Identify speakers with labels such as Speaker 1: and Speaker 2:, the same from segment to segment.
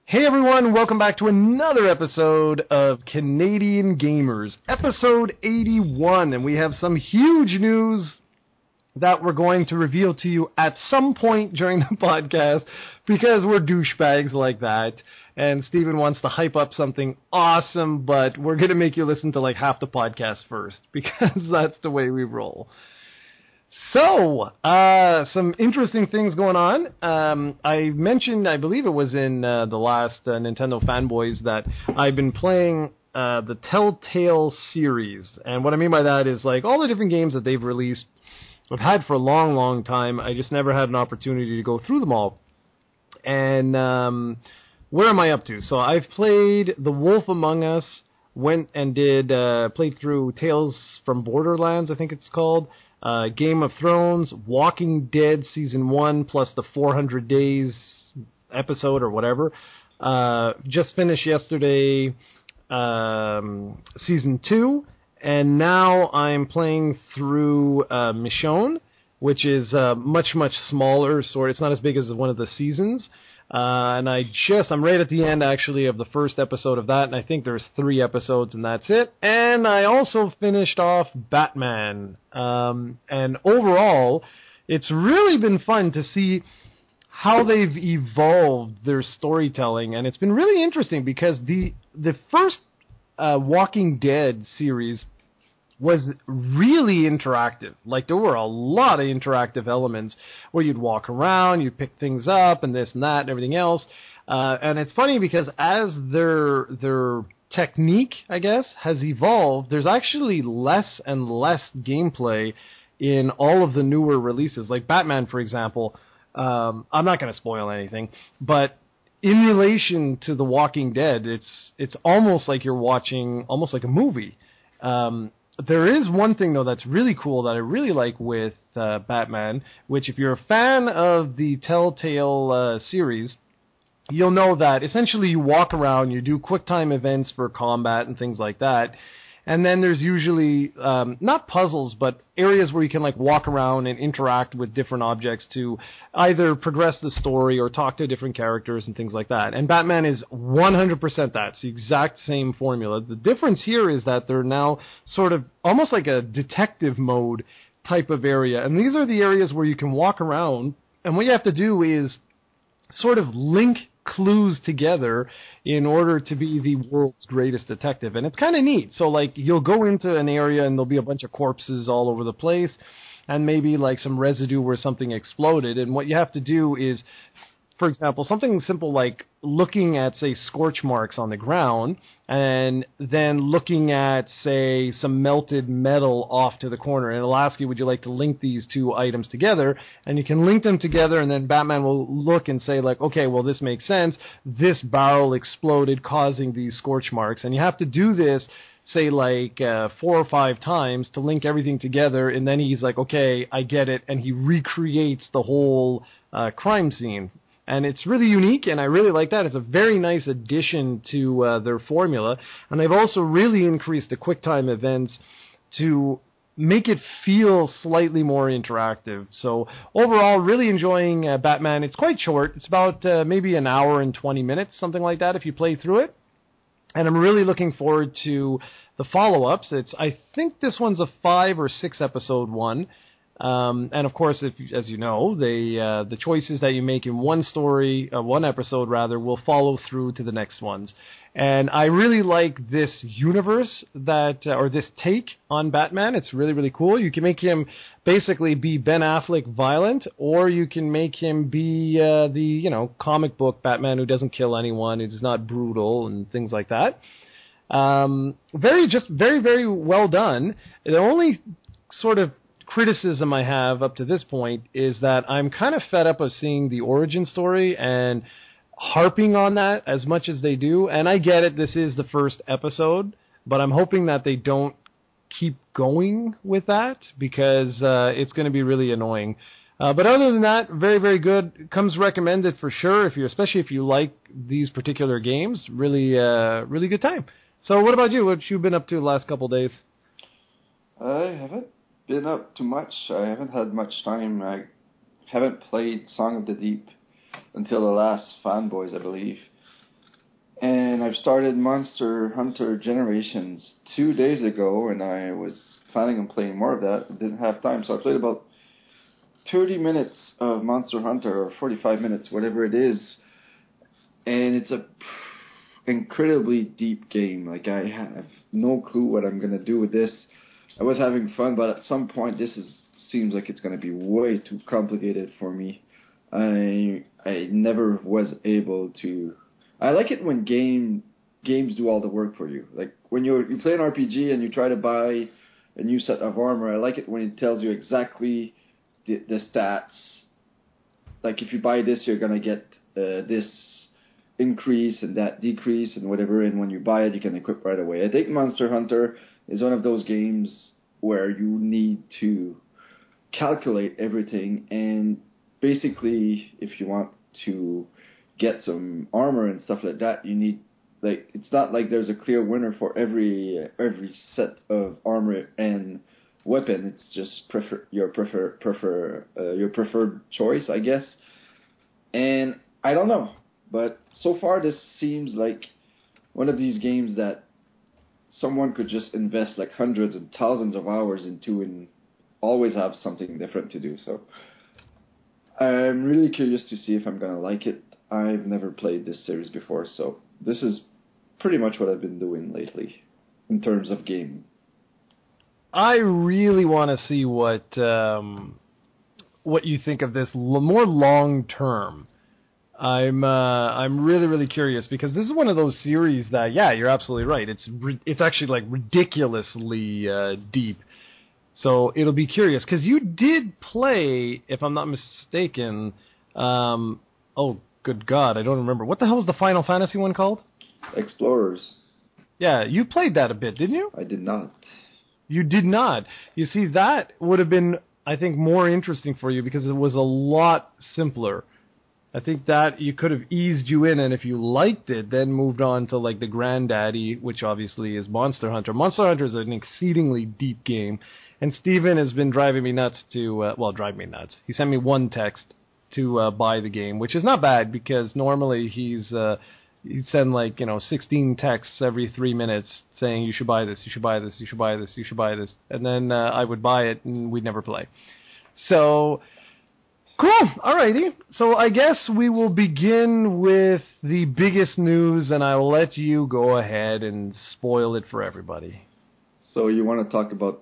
Speaker 1: Hey everyone, welcome back to another episode of Canadian Gamers, episode 81, and we have some huge news that we're going to reveal to you at some point during the podcast because we're douchebags like that, and Steven wants to hype up something awesome, but we're going to make you listen to like half the podcast first because that's the way we roll. So, some interesting things going on. I mentioned, I believe it was in the last Nintendo Fanboys, that I've been playing the Telltale series. And what I mean by that is like all the different games that they've released, I've had for a long, long time. I just never had an opportunity to go through them all. And where am I up to? So I've played The Wolf Among Us, went and played through Tales from Borderlands, I think it's called. Game of Thrones, Walking Dead Season 1, plus the 400 Days episode or whatever. Just finished yesterday Season 2, and now I'm playing through Michonne, which is much, much smaller. It's not as big as one of the seasons. And I'm right at the end, actually, of the first episode of that, and I think there's 3 episodes, and that's it. And I also finished off Batman. And overall, it's really been fun to see how they've evolved their storytelling, and it's been really interesting because the first Walking Dead series was really interactive. Like, there were a lot of interactive elements where you'd walk around, you'd pick things up, and this and that and everything else. And it's funny because as their technique, I guess, has evolved, there's actually less and less gameplay in all of the newer releases. Like Batman, for example, I'm not going to spoil anything, but in relation to The Walking Dead, it's almost like you're watching almost like a movie. There is one thing, though, that's really cool that I really like with Batman, which if you're a fan of the Telltale series, you'll know that essentially you walk around, you do quick-time events for combat and things like that, and then there's usually, not puzzles, but areas where you can like walk around and interact with different objects to either progress the story or talk to different characters and things like that. And Batman is 100% that. It's the exact same formula. The difference here is that they're now sort of almost like a detective mode type of area. And these are the areas where you can walk around, and what you have to do is sort of link clues together in order to be the world's greatest detective. And it's kind of neat. So, like, you'll go into an area and there'll be a bunch of corpses all over the place and maybe, like, some residue where something exploded. And what you have to do is, for example, something simple like looking at, say, scorch marks on the ground and then looking at, say, some melted metal off to the corner. And it'll ask you, would you like to link these 2 items together? And you can link them together, and then Batman will look and say, like, okay, well, this makes sense. This barrel exploded, causing these scorch marks. And you have to do this, say, like 4 or 5 times to link everything together. And then he's like, okay, I get it. And he recreates the whole crime scene. And it's really unique, and I really like that. It's a very nice addition to their formula. And they've also really increased the QuickTime events to make it feel slightly more interactive. So overall, really enjoying Batman. It's quite short. It's about maybe an hour and 20 minutes, something like that, if you play through it. And I'm really looking forward to the follow-ups. I think this one's a 5 or 6 episode one. And of course, as you know, the choices that you make in one episode will follow through to the next ones. And I really like this universe or this take on Batman. It's really, really cool. You can make him basically be Ben Affleck violent, or you can make him be the comic book Batman who doesn't kill anyone, who's not brutal and things like that. Very, very well done. The only sort of criticism I have up to this point is that I'm kind of fed up of seeing the origin story and harping on that as much as they do. And I get it, this is the first episode, but I'm hoping that they don't keep going with that because it's going to be really annoying. But other than that, very, very good. Comes recommended for sure, especially if you like these particular games. Really, really good time. So what about you? What you been up to the last couple of days?
Speaker 2: I haven't been up to much. I haven't had much time. I haven't played Song of the Deep until the last Fanboys, I believe. And I've started Monster Hunter Generations 2 days ago, and I was planning on playing more of that. Didn't have time, so I played about 30 minutes of Monster Hunter, or 45 minutes, whatever it is. And it's a incredibly deep game. Like, I have no clue what I'm going to do with this. I was having fun, but at some point seems like it's going to be way too complicated for me. I never was able to... I like it when games do all the work for you. Like, when you play an RPG and you try to buy a new set of armor, I like it when it tells you exactly the stats. Like, if you buy this, you're going to get this increase and that decrease and whatever, and when you buy it, you can equip right away. I think Monster Hunter is one of those games where you need to calculate everything, and basically, if you want to get some armor and stuff like that, you need, like, it's not like there's a clear winner for every set of armor and weapon. It's just your preferred choice, I guess. And I don't know, but so far this seems like one of these games that someone could just invest like hundreds and thousands of hours into and always have something different to do. So I'm really curious to see if I'm going to like it. I've never played this series before, so this is pretty much what I've been doing lately in terms of game.
Speaker 1: I really want to see what you think of this more long term. I'm really, really curious, because this is one of those series that, yeah, you're absolutely right. It's actually like ridiculously deep. So it'll be curious, because you did play, if I'm not mistaken, oh, good God, I don't remember. What the hell was the Final Fantasy one called?
Speaker 2: Explorers.
Speaker 1: Yeah, you played that a bit, didn't you?
Speaker 2: I did not.
Speaker 1: You did not. You see, that would have been, I think, more interesting for you, because it was a lot simpler. I think that you could have eased you in, and if you liked it, then moved on to like the granddaddy, which obviously is Monster Hunter. Monster Hunter is an exceedingly deep game, and Steven has been driving me nuts drive me nuts. He sent me one text to buy the game, which is not bad, because normally he'd send 16 texts every 3 minutes saying you should buy this, you should buy this, you should buy this, you should buy this, and then I would buy it and we'd never play. So... cool. Alrighty. So I guess we will begin with the biggest news, and I'll let you go ahead and spoil it for everybody.
Speaker 2: So you want to talk about...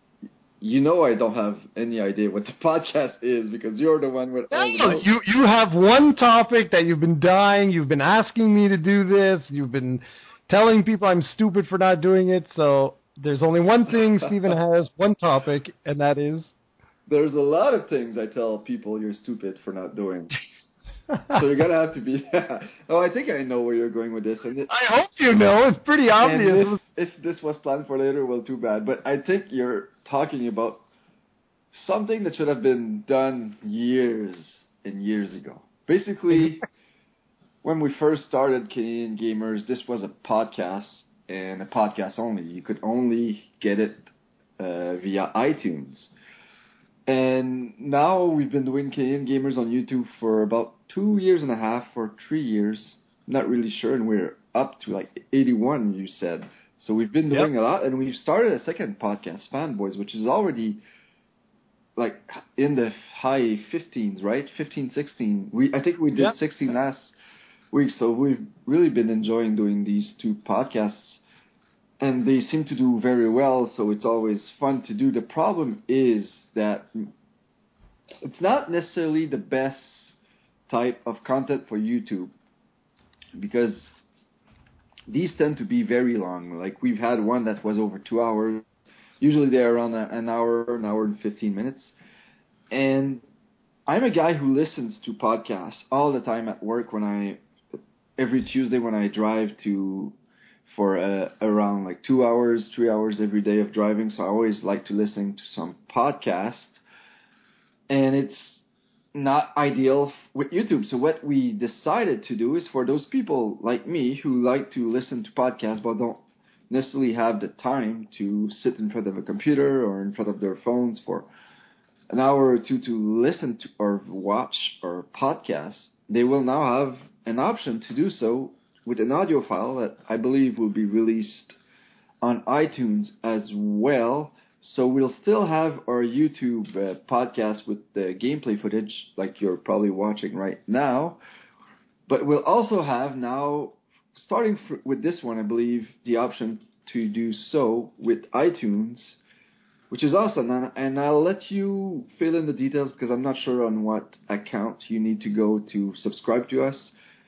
Speaker 2: I don't have any idea what the podcast is, because you're the one with all the...
Speaker 1: You have one topic that you've been you've been asking me to do this, you've been telling people I'm stupid for not doing it, so there's only one thing Steven has, one topic, and that is...
Speaker 2: There's a lot of things I tell people you're stupid for not doing. So you're going to have to be... Oh, I think I know where you're going with this.
Speaker 1: I hope you know. It's pretty obvious.
Speaker 2: If this was planned for later, well, too bad. But I think you're talking about something that should have been done years and years ago. Basically, when we first started Canadian Gamers, this was a podcast, and a podcast only. You could only get it via iTunes. And now we've been doing Canadian Gamers on YouTube for about 2.5 years or 3 years. I'm not really sure, and we're up to like 81, you said. So we've been doing a lot, and we've started a second podcast, Fanboys, which is already like in the high 15s, right? 15, 16. I think we did 16 last week, so we've really been enjoying doing these two podcasts. And they seem to do very well, so it's always fun to do. The problem is that it's not necessarily the best type of content for YouTube, because these tend to be very long. Like, we've had one that was over 2 hours. Usually they're around an hour and 15 minutes. And I'm a guy who listens to podcasts all the time at work every Tuesday when I drive for around like 2 hours, 3 hours every day of driving. So I always like to listen to some podcast, and it's not ideal with YouTube. So what we decided to do is, for those people like me who like to listen to podcasts but don't necessarily have the time to sit in front of a computer or in front of their phones for an hour or two to listen to or watch our podcast, they will now have an option to do so with an audio file that I believe will be released on iTunes as well. So we'll still have our YouTube podcast with the gameplay footage like you're probably watching right now. But we'll also have now, starting with this one, I believe, the option to do so with iTunes, which is awesome. And I'll let you fill in the details because I'm not sure on what account you need to go to subscribe to us.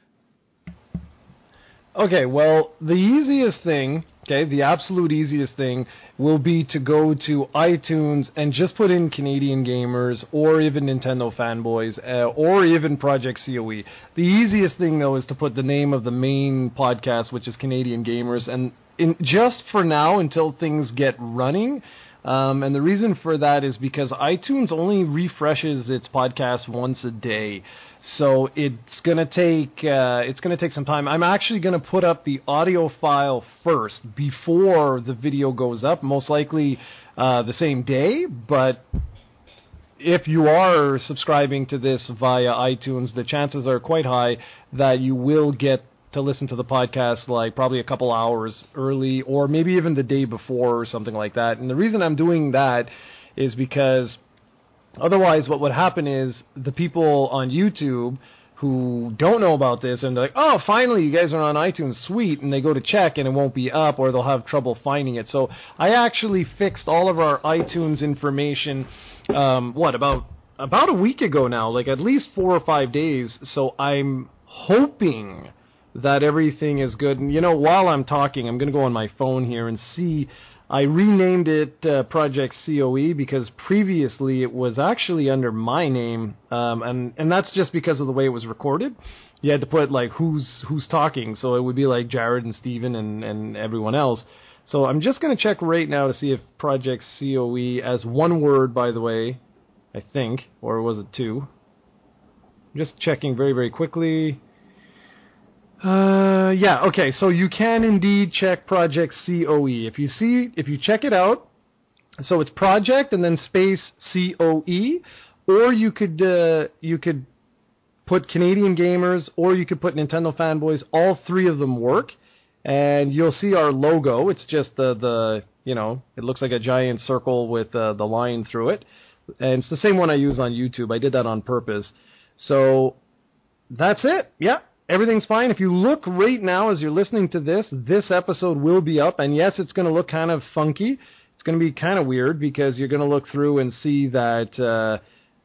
Speaker 1: Okay, well, the easiest thing, the absolute easiest thing will be to go to iTunes and just put in Canadian Gamers or even Nintendo Fanboys or even Project COE. The easiest thing, though, is to put the name of the main podcast, which is Canadian Gamers, and just for now until things get running. And the reason for that is because iTunes only refreshes its podcast once a day, so it's gonna take some time. I'm actually gonna put up the audio file first before the video goes up, most likely the same day. But if you are subscribing to this via iTunes, the chances are quite high that you will get to listen to the podcast like probably a couple hours early or maybe even the day before or something like that. And the reason I'm doing that is because otherwise what would happen is the people on YouTube who don't know about this and they're like, oh, finally you guys are on iTunes, sweet, and they go to check and it won't be up or they'll have trouble finding it. So I actually fixed all of our iTunes information about a week ago now, like at least 4 or 5 days. So I'm hoping that everything is good. And, while I'm talking, I'm going to go on my phone here and see. I renamed it Project COE because previously it was actually under my name, and that's just because of the way it was recorded. You had to put, like, who's talking, so it would be like Jared and Steven and everyone else. So I'm just going to check right now to see if Project COE, as one word, by the way, I think, or was it two? I'm just checking very, very quickly. Okay, so you can indeed check Project COE. If you check it out, so it's Project and then space COE, or you could put Canadian Gamers, or you could put Nintendo Fanboys. All three of them work, and you'll see our logo. It's just it looks like a giant circle with the line through it, and it's the same one I use on YouTube. I did that on purpose. So that's it. Yeah. Everything's fine. If you look right now as you're listening to this episode will be up. And yes, it's going to look kind of funky. It's going to be kind of weird because you're going to look through and see that the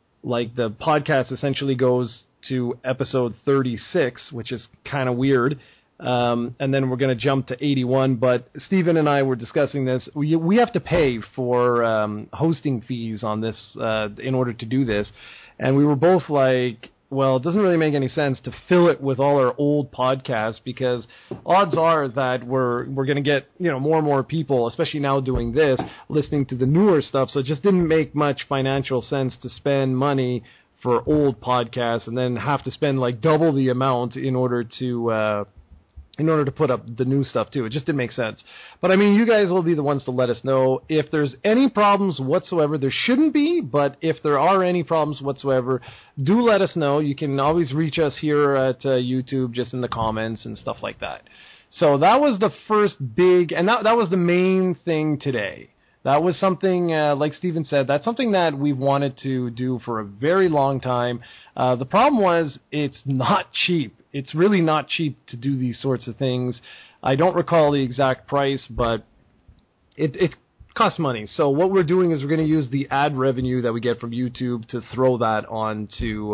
Speaker 1: podcast essentially goes to episode 36, which is kind of weird. And then we're going to jump to 81. But Stephen and I were discussing this. We have to pay for hosting fees on this in order to do this. And we were both like, well, it doesn't really make any sense to fill it with all our old podcasts because odds are that we're going to get, more and more people, especially now doing this, listening to the newer stuff. So it just didn't make much financial sense to spend money for old podcasts and then have to spend like double the amount in order to put up the new stuff too. It just didn't make sense. But I mean, you guys will be the ones to let us know if there's any problems whatsoever. There shouldn't be, but if there are any problems whatsoever, do let us know. You can always reach us here at YouTube, just in the comments and stuff like that. So that was the first big, and that was the main thing today. That was something, like Steven said, that's something that we've wanted to do for a very long time. The problem was it's not cheap. It's really not cheap to do these sorts of things. I don't recall the exact price, but it costs money. So what we're doing is we're going to use the ad revenue that we get from YouTube to throw that onto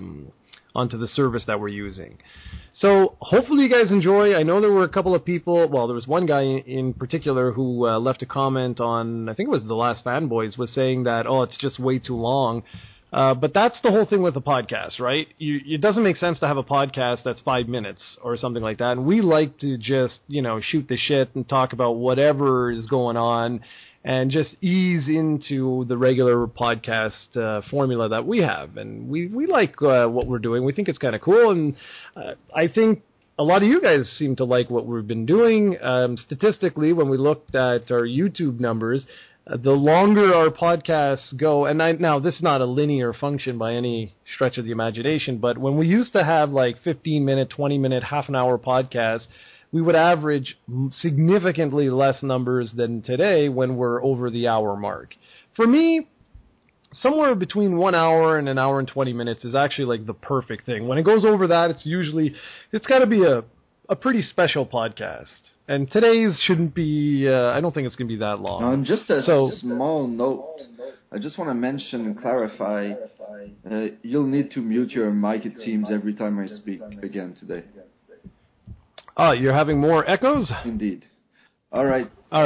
Speaker 1: the service that we're using. So hopefully you guys enjoy. I know there were a couple of people, well, there was one guy in particular who left a comment on, I think it was The Last Fanboys, was saying that, it's just way too long. But that's the whole thing with the podcast, right? It doesn't make sense to have a podcast that's 5 minutes or something like that. And we like to just, shoot the shit and talk about whatever is going on and just ease into the regular podcast formula that we have. And we like what we're doing. We think it's kind of cool. And I think a lot of you guys seem to like what we've been doing. Statistically, when we looked at our YouTube numbers, the longer our podcasts go, and now this is not a linear function by any stretch of the imagination, but when we used to have like 15-minute, 20-minute, half an hour podcasts, we would average significantly less numbers than today when we're over the hour mark. For me, somewhere between 1 hour and an hour and 20 minutes is actually like the perfect thing. When it goes over that, it's got to be a pretty special podcast. And today's shouldn't be, I don't think it's going to be that long.
Speaker 2: And just a small note, I just want to mention and clarify, you'll need to mute your mic, it seems, every time I speak again today.
Speaker 1: Oh, you're having more echoes?
Speaker 2: Indeed. All right.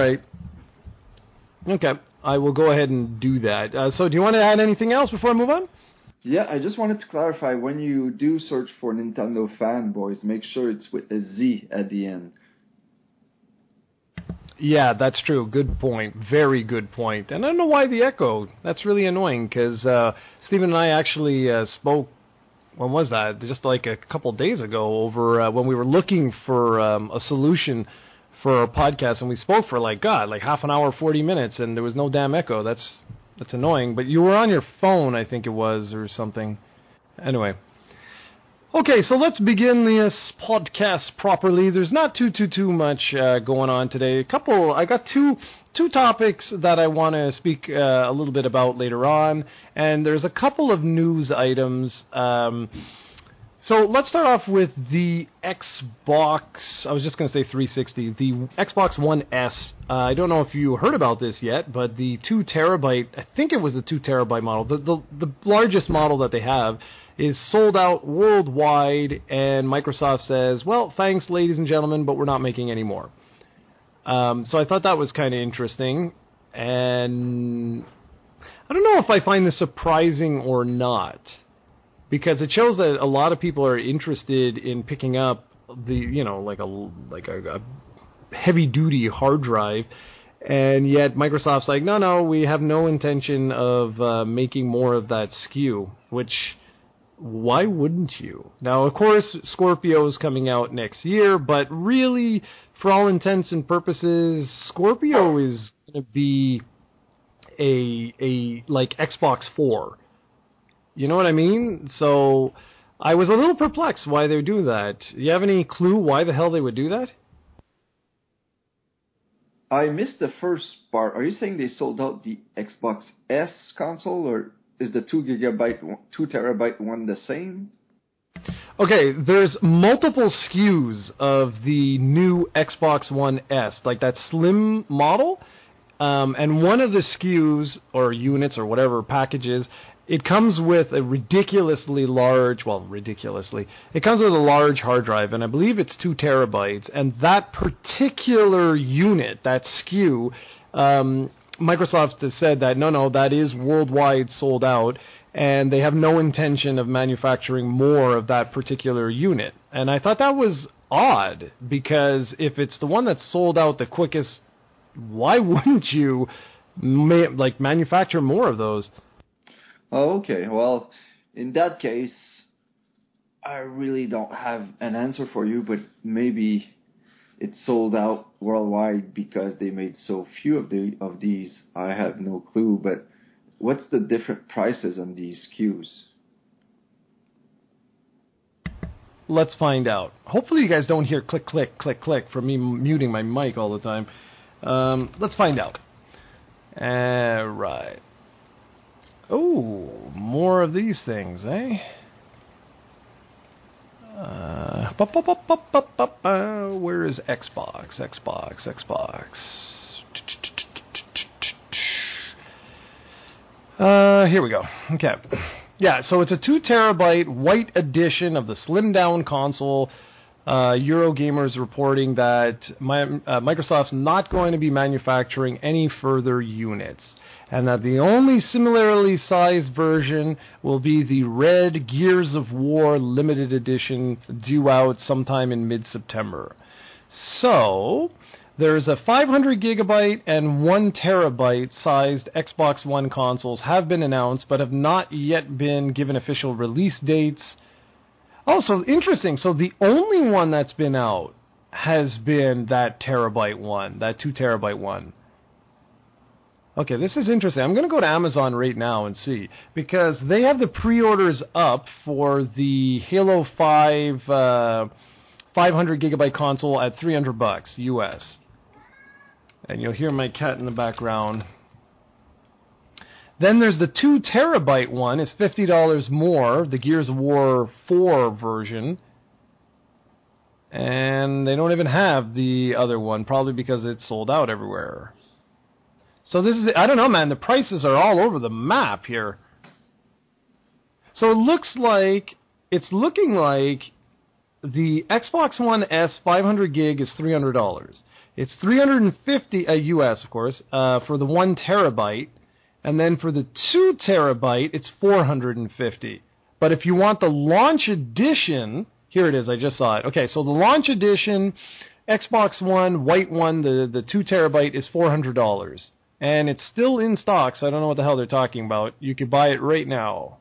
Speaker 1: Okay, I will go ahead and do that. So do you want to add anything else before I move on?
Speaker 2: Yeah, I just wanted to clarify, when you do search for Nintendo Fanboys, make sure it's with a Z at the end.
Speaker 1: Yeah, that's true. Good point. Very good point. And I don't know why the echo. That's really annoying because Stephen and I actually spoke, when was that? Just like a couple days ago over when we were looking for a solution for our podcast, and we spoke for like half an hour, 40 minutes, and there was no damn echo. That's annoying. But you were on your phone, I think it was, or something. Anyway. Okay, so let's begin this podcast properly. There's not too much going on today. I got two topics that I want to speak a little bit about later on, and there's a couple of news items. So let's start off with the Xbox. I was just going to say 360. The Xbox One S. I don't know if you heard about this yet, but the 2 terabyte. I think it was the 2 terabyte model. The largest model that they have is sold out worldwide, and Microsoft says, well, thanks, ladies and gentlemen, but we're not making any more. So I thought that was kind of interesting, and I don't know if I find this surprising or not, because it shows that a lot of people are interested in picking up like a heavy-duty hard drive, and yet Microsoft's like, no, we have no intention of making more of that SKU, which... why wouldn't you? Now, of course, Scorpio is coming out next year, but really, for all intents and purposes, Scorpio is going to be a like Xbox 4. You know what I mean? So I was a little perplexed why they would do that. Do you have any clue why the hell they would do that?
Speaker 2: I missed the first part. Are you saying they sold out the Xbox S console, or is the 2 terabyte one the same?
Speaker 1: Okay, there's multiple SKUs of the new Xbox One S, like that slim model, and one of the SKUs, or units, or whatever, packages, it comes with a ridiculously large, it comes with a large hard drive, and I believe it's 2 terabytes, and that particular unit, that SKU, Microsoft has said that, no, that is worldwide sold out, and they have no intention of manufacturing more of that particular unit. And I thought that was odd, because if it's the one that's sold out the quickest, why wouldn't you manufacture more of those?
Speaker 2: Oh, okay. Well, in that case, I really don't have an answer for you, but maybe it's sold out worldwide because they made so few of these. I have no clue, but what's the different prices on these SKUs?
Speaker 1: Let's find out. Hopefully you guys don't hear click, click, click, click from me muting my mic all the time. Let's find out. Right. Oh, more of these things, eh? Where is Xbox? Here we go. Okay. Yeah, so it's a 2 terabyte white edition of the slimmed down console. Eurogamer's reporting that Microsoft's not going to be manufacturing any further units, and that the only similarly sized version will be the red Gears of War limited edition due out sometime in mid-September. So there's a 500 gigabyte and 1 terabyte sized Xbox One consoles have been announced, but have not yet been given official release dates. Oh, so interesting. So the only one that's been out has been that terabyte one, that 2 terabyte one. Okay, this is interesting. I'm going to go to Amazon right now and see, because they have the pre-orders up for the Halo 5 500 gigabyte console at $300 US. And you'll hear my cat in the background. Then there's the 2 terabyte one. It's $50 more, the Gears of War 4 version. And they don't even have the other one, probably because it's sold out everywhere. So this is, I don't know, man, the prices are all over the map here. So it's looking like the Xbox One S 500 gig is $300. It's $350 US, of course, for the 1 terabyte. And then for the 2 terabyte, it's $450. But if you want the launch edition, here it is, I just saw it. Okay, so the launch edition, Xbox One, white one, the 2 terabyte is $400. And it's still in stock, so I don't know what the hell they're talking about. You could buy it right now.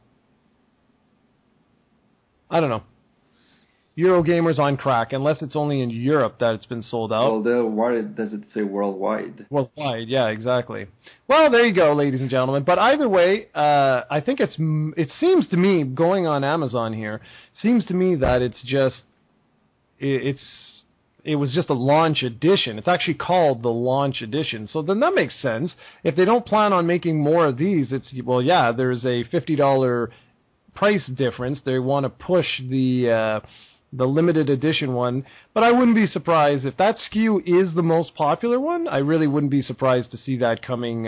Speaker 1: I don't know. Eurogamer's on crack, unless it's only in Europe that it's been sold out.
Speaker 2: Well, why does it say worldwide?
Speaker 1: Worldwide, yeah, exactly. Well, there you go, ladies and gentlemen. But either way, I think it seems to me, going on Amazon here, seems to me that it was just a launch edition. It's actually called the launch edition. So then that makes sense. If they don't plan on making more of these, there's a $50 price difference. They want to push the limited edition one. But I wouldn't be surprised if that SKU is the most popular one. I really wouldn't be surprised to see that coming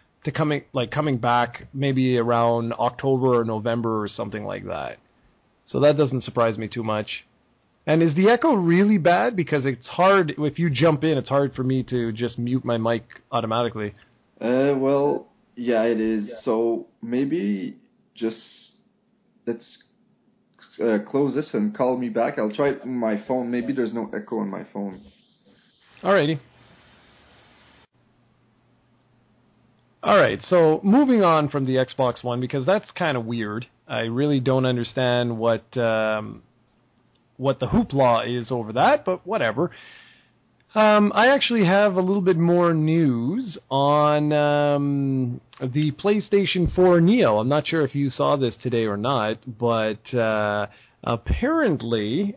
Speaker 1: back maybe around October or November or something like that. So that doesn't surprise me too much. And is the echo really bad? Because it's hard, if you jump in, it's hard for me to just mute my mic automatically.
Speaker 2: Well, yeah, it is. Yeah. So maybe just let's close this and call me back. I'll try it on my phone. Maybe there's no echo on my phone.
Speaker 1: Alrighty. Alright, so moving on from the Xbox One, because that's kind of weird. I really don't understand what the hoopla is over that, but whatever. I actually have a little bit more news on the PlayStation 4 Neo. I'm not sure if you saw this today or not, but apparently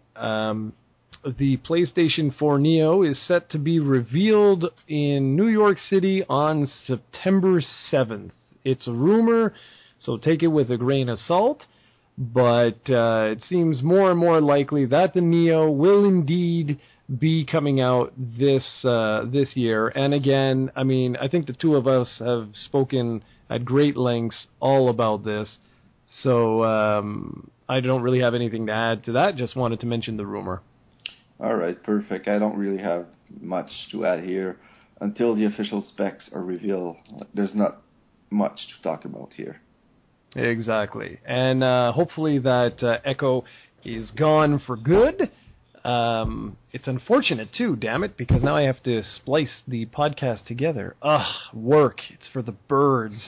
Speaker 1: the PlayStation 4 Neo is set to be revealed in New York City on September 7th. It's a rumor, so take it with a grain of salt. But it seems more and more likely that the Neo will indeed be coming out this year. And again, I mean, I think the two of us have spoken at great lengths all about this. So I don't really have anything to add to that. Just wanted to mention the rumor.
Speaker 2: All right, perfect. I don't really have much to add here. Until the official specs are revealed, there's not much to talk about here.
Speaker 1: Exactly. And hopefully that echo is gone for good. It's unfortunate, too, damn it, because now I have to splice the podcast together. Ugh, work. It's for the birds.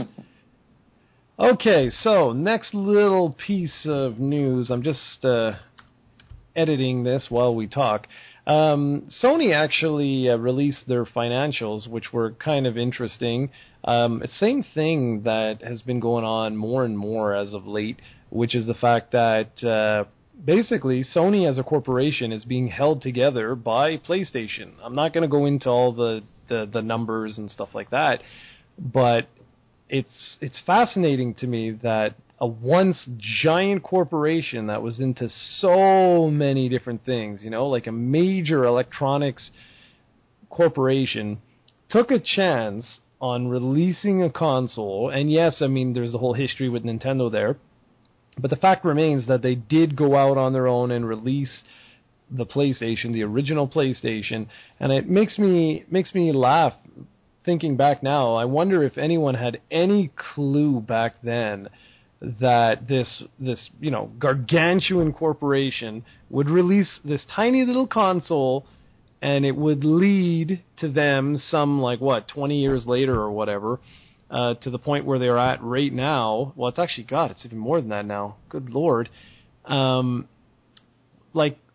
Speaker 1: Okay, so next little piece of news. I'm just editing this while we talk. Sony actually released their financials, which were kind of interesting. Same thing that has been going on more and more as of late, which is the fact that basically Sony as a corporation is being held together by PlayStation. I'm not going to go into all the numbers and stuff like that, but it's fascinating to me that a once giant corporation that was into so many different things, you know, like a major electronics corporation, took a chance on releasing a console. And yes, I mean, there's a whole history with Nintendo there, but the fact remains that they did go out on their own and release the PlayStation, the original PlayStation, and it makes me laugh thinking back now. I wonder if anyone had any clue back then that this gargantuan corporation would release this tiny little console, and it would lead to them 20 years later or whatever, to the point where they're at right now. Well, it's actually, God, it's even more than that now. Good Lord.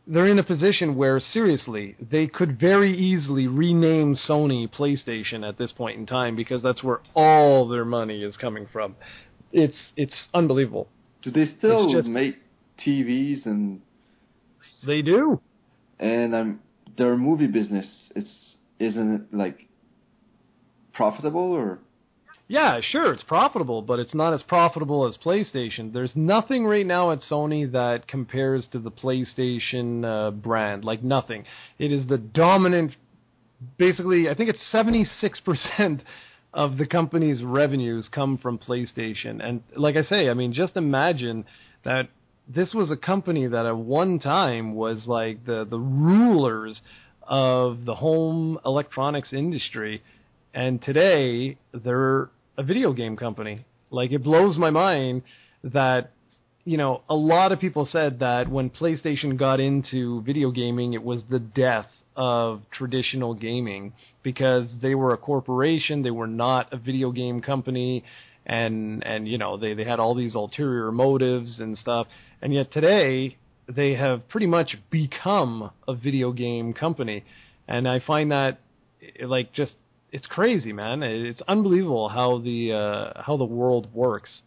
Speaker 1: they're in a position where, seriously, they could very easily rename Sony PlayStation at this point in time because that's where all their money is coming from. It's unbelievable.
Speaker 2: Do they still make TVs and...
Speaker 1: They do.
Speaker 2: And their movie business, isn't it, like, profitable, or...
Speaker 1: Yeah, sure, it's profitable, but it's not as profitable as PlayStation. There's nothing right now at Sony that compares to the PlayStation brand, like nothing. It is the dominant, basically, I think it's 76% of the company's revenues come from PlayStation. And like I say, I mean, just imagine that this was a company that at one time was like the rulers of the home electronics industry, and today they're a video game company. Like, it blows my mind that, you know, a lot of people said that when PlayStation got into video gaming, it was the death of traditional gaming because they were a corporation, they were not a video game company, and you know, they had all these ulterior motives and stuff. And yet today, they have pretty much become a video game company. And I find that, like, just, it's crazy, man. It's unbelievable how the world works.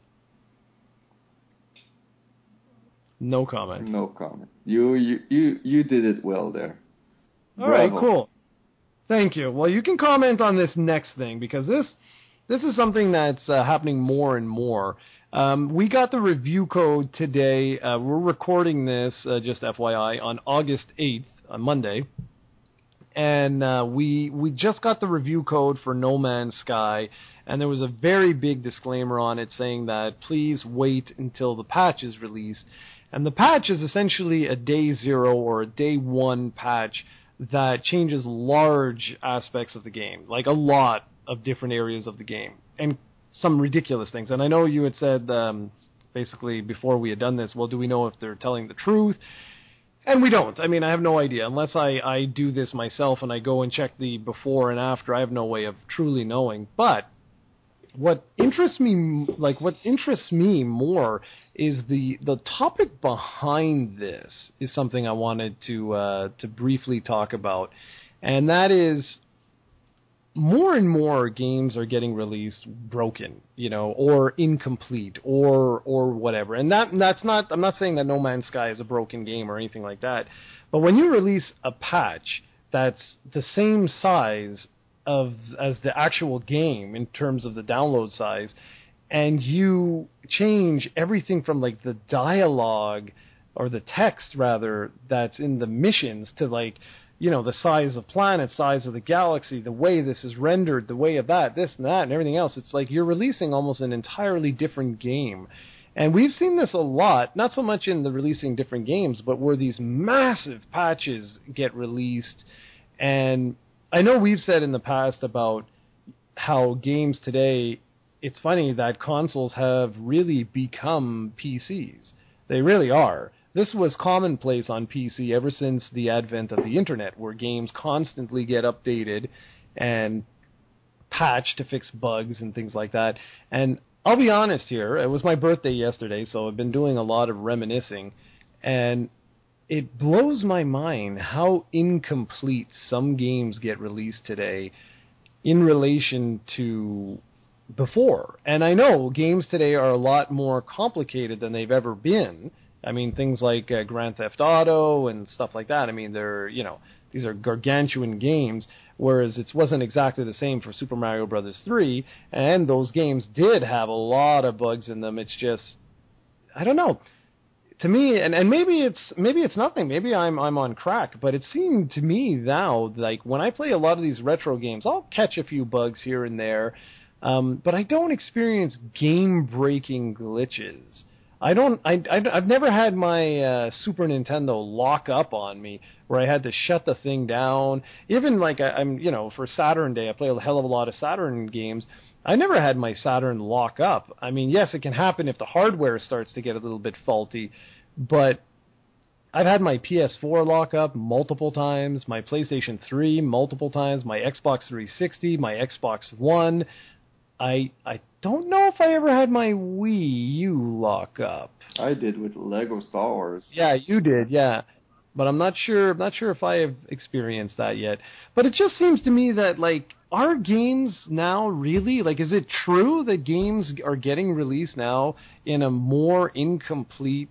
Speaker 1: No comment.
Speaker 2: No comment. You did it well there.
Speaker 1: All right, cool. Thank you. Well, you can comment on this next thing because this is something that's happening more and more. We got the review code today. We're recording this, just FYI, on August 8th, on Monday. And we just got the review code for No Man's Sky, and there was a very big disclaimer on it saying that please wait until the patch is released. And the patch is essentially a day zero or a day one patch that changes large aspects of the game, like a lot of different areas of the game, and some ridiculous things. And I know you had said, basically, before we had done this, well, do we know if they're telling the truth? And we don't. I mean, I have no idea. Unless I do this myself and I go and check the before and after, I have no way of truly knowing. But what interests me more is the topic behind this is something I wanted to briefly talk about. And that is, more and more games are getting released broken, you know, or incomplete, or whatever. And that's not, I'm not saying that No Man's Sky is a broken game or anything like that. But when you release a patch that's the same size as the actual game in terms of the download size, and you change everything from like the dialogue or the text rather that's in the missions to, like, you know, the size of planets, size of the galaxy, the way this is rendered, the way of that, this and that, and everything else. It's like you're releasing almost an entirely different game. And we've seen this a lot, not so much in the releasing different games, but where these massive patches get released. And I know we've said in the past about how games today, it's funny that consoles have really become PCs. They really are. This was commonplace on PC ever since the advent of the internet, where games constantly get updated and patched to fix bugs and things like that. And I'll be honest here, it was my birthday yesterday, so I've been doing a lot of reminiscing, and it blows my mind how incomplete some games get released today in relation to before. And I know games today are a lot more complicated than they've ever been. I mean, things like Grand Theft Auto and stuff like that. I mean, they're, you know, these are gargantuan games, whereas it wasn't exactly the same for Super Mario Bros. 3, and those games did have a lot of bugs in them. It's just, I don't know. To me, and maybe it's nothing. Maybe I'm on crack, but it seemed to me now, like, when I play a lot of these retro games, I'll catch a few bugs here and there, but I don't experience game-breaking glitches. I've never had my Super Nintendo lock up on me where I had to shut the thing down. Even like I'm, you know, for Saturn Day, I play a hell of a lot of Saturn games. I never had my Saturn lock up. I mean, yes, it can happen if the hardware starts to get a little bit faulty, but I've had my PS4 lock up multiple times, my PlayStation 3 multiple times, my Xbox 360, my Xbox One. I don't know if I ever had my Wii U lock up.
Speaker 2: I did with Lego Star Wars.
Speaker 1: Yeah, you did, yeah. but I'm not sure. I'm not sure if I have experienced that yet. But it just seems to me that like, are games now really like? Is it true that games are getting released now in a more incomplete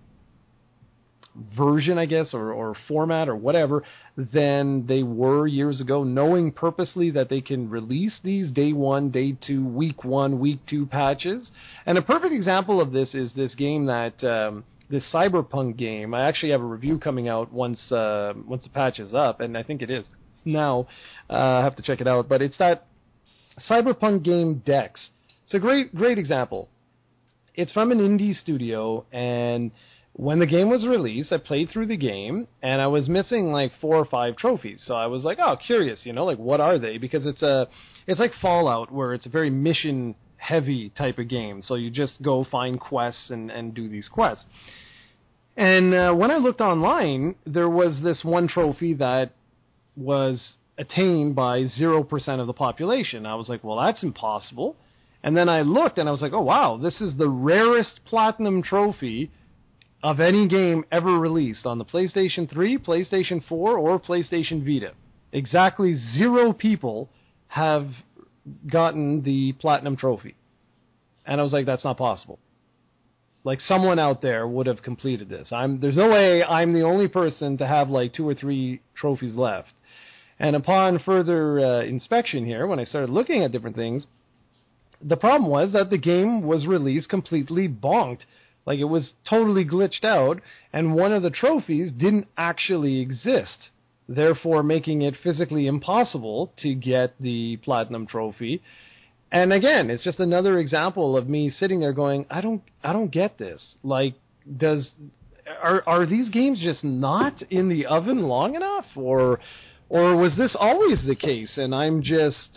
Speaker 1: version, I guess, or format or whatever, than they were years ago, knowing purposely that they can release these day one, day two, week one, week two patches? And a perfect example of this is this game that this Cyberpunk game. I actually have a review coming out once the patch is up, and I think it is now. I have to check it out, but it's that Cyberpunk game Dex. It's a great example. It's from an indie studio, and when the game was released, I played through the game, and I was missing like 4 or 5 trophies. So I was like, oh, curious, like what are they? Because it's like Fallout, where it's a very mission-heavy type of game. So you just go find quests and do these quests. And when I looked online, there was this one trophy that was attained by 0% of the population. I was like, well, that's impossible. And then I looked, and I was like, oh, wow, this is the rarest platinum trophy of any game ever released on the PlayStation 3, PlayStation 4, or PlayStation Vita. Exactly 0 people have gotten the platinum trophy. And I was like, that's not possible. Like, someone out there would have completed this. There's no way I'm the only person to have like 2 or 3 trophies left. And upon further inspection here, when I started looking at different things, the problem was that the game was released completely bonked. Like, it was totally glitched out, and one of the trophies didn't actually exist, therefore making it physically impossible to get the platinum trophy. And again, it's just another example of me sitting there going, I don't get this. Like, are these games just not in the oven long enough, or was this always the case, and I'm just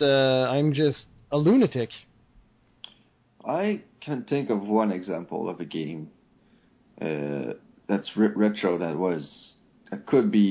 Speaker 1: a lunatic?
Speaker 2: I can think of one example of a game that's retro that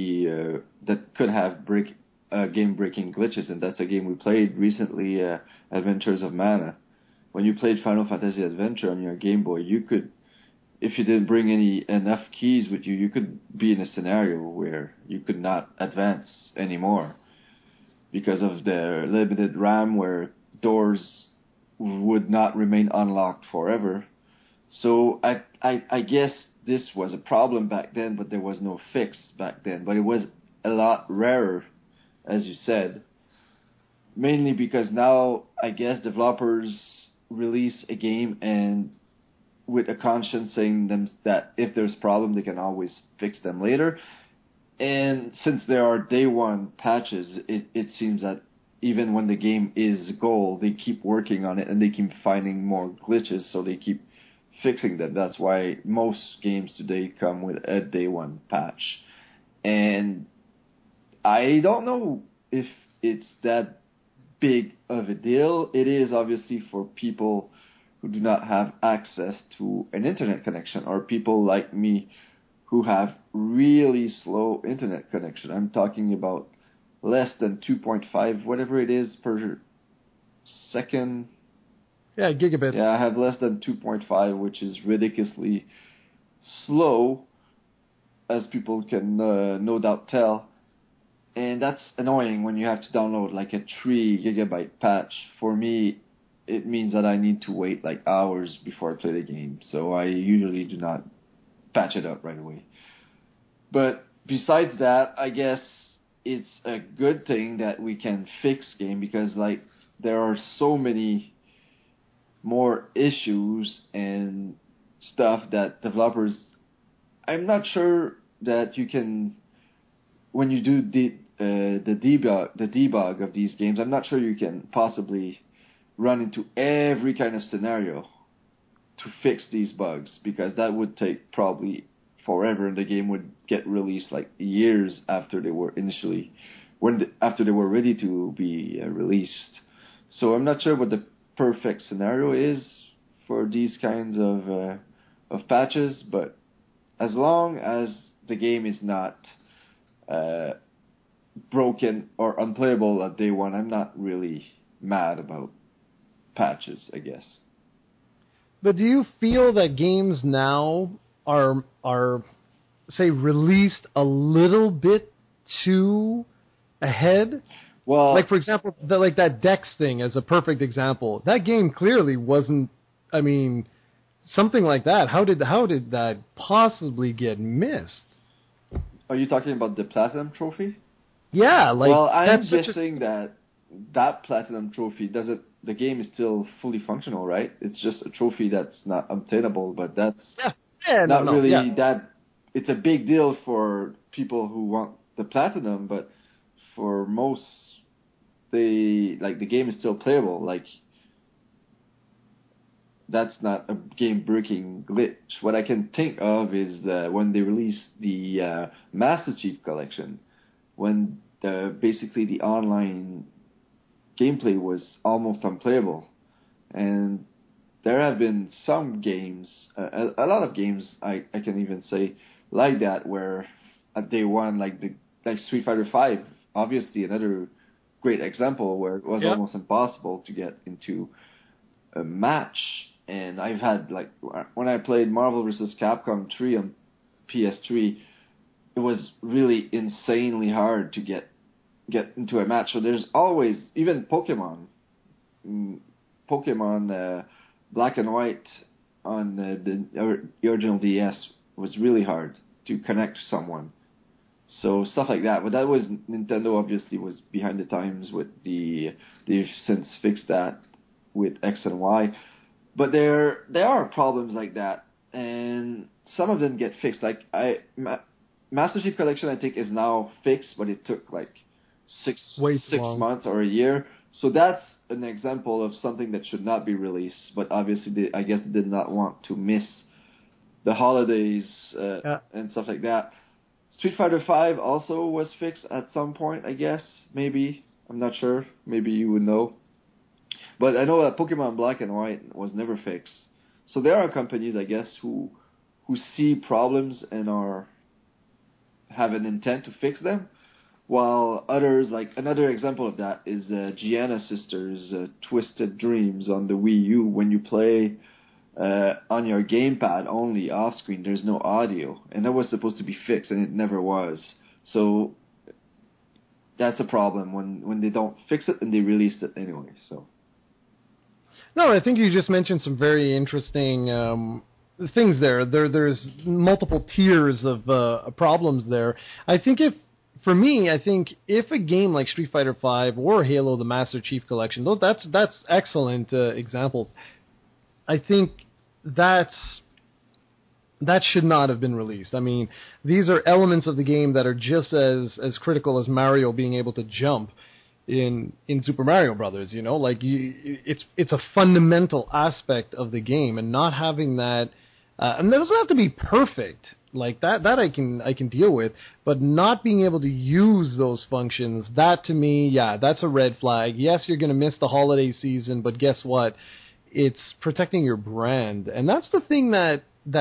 Speaker 2: could have game-breaking glitches, and that's a game we played recently, Adventures of Mana. When you played Final Fantasy Adventure on your Game Boy, you could, if you didn't bring enough keys with you could be in a scenario where you could not advance anymore because of the limited RAM, where doors would not remain unlocked forever. So I guess this was a problem back then, but there was no fix back then. But it was a lot rarer, as you said, mainly because now I guess developers release a game and with a conscience saying them that if there's a problem, they can always fix them later. And since there are day one patches, it seems that even when the game is gold, they keep working on it and they keep finding more glitches, so they keep fixing them. That's why most games today come with a day one patch. And I don't know if it's that big of a deal. It is obviously for people who do not have access to an internet connection, or people like me who have really slow internet connection. I'm talking about less than 2.5, whatever it is, per second.
Speaker 1: Yeah, gigabits.
Speaker 2: Yeah, I have less than 2.5, which is ridiculously slow, as people can no doubt tell. And that's annoying when you have to download like a 3 gigabyte patch. For me, it means that I need to wait like hours before I play the game. So I usually do not patch it up right away. But besides that, I guess it's a good thing that we can fix game, because like there are so many more issues and stuff that developers, I'm not sure that you can, when you do the debug of these games, I'm not sure you can possibly run into every kind of scenario to fix these bugs, because that would take probably forever, and the game would get released like years after they were initially, after they were ready to be released. So I'm not sure what the perfect scenario is for these kinds of patches, but as long as the game is not broken or unplayable at day one, I'm not really mad about patches, I guess.
Speaker 1: But do you feel that games now are say, released a little bit too ahead.
Speaker 2: Well,
Speaker 1: like for example, that Dex thing as a perfect example. That game clearly wasn't. I mean, something like that. How did that possibly get missed?
Speaker 2: are you talking about the Platinum Trophy?
Speaker 1: Yeah, like
Speaker 2: well, I'm
Speaker 1: that's
Speaker 2: guessing that Platinum Trophy doesn't. The game is still fully functional, right? It's just a trophy that's not obtainable, but that's not really that. It's a big deal for people who want the Platinum, but for most, the game is still playable. Like, that's not a game-breaking glitch. What I can think of is when they released the Master Chief Collection, when basically the online gameplay was almost unplayable. And there have been some games, a lot of games I can even say like that, where at day one, like Street Fighter V, obviously another great example where it was almost impossible to get into a match. And I've had, like, when I played Marvel vs. Capcom 3 on PS3, it was really insanely hard to get into a match. So there's always, even Pokemon Black and White on the original DS was really hard to connect to someone. So stuff like that. But that was, Nintendo obviously was behind the times with they've since fixed that with X and Y. But there are problems like that, and some of them get fixed. Like Master Chief Collection, I think, is now fixed, but it took like six months or a year. So that's an example of something that should not be released. But obviously, I guess they did not want to miss the holidays and stuff like that. Street Fighter V also was fixed at some point, I guess. Maybe. I'm not sure. Maybe you would know. But I know that Pokemon Black and White was never fixed. So there are companies, I guess, who see problems and have an intent to fix them, while others, like another example of that is Gianna Sisters' Twisted Dreams on the Wii U. When you play on your gamepad only off screen, there's no audio, and that was supposed to be fixed, and it never was. So that's a problem when they don't fix it and they release it anyway. So.
Speaker 1: No, I think you just mentioned some very interesting things there. There's multiple tiers of problems there. I think if a game like Street Fighter V or Halo: The Master Chief Collection, that's excellent examples. I think that should not have been released. I mean, these are elements of the game that are just as critical as Mario being able to jump in Super Mario Brothers, you know, like it's a fundamental aspect of the game, and not having that, and that doesn't have to be perfect, like that I can deal with, but not being able to use those functions, that to me, that's a red flag. Yes, you're going to miss the holiday season, but guess what? It's protecting your brand, and that's the thing that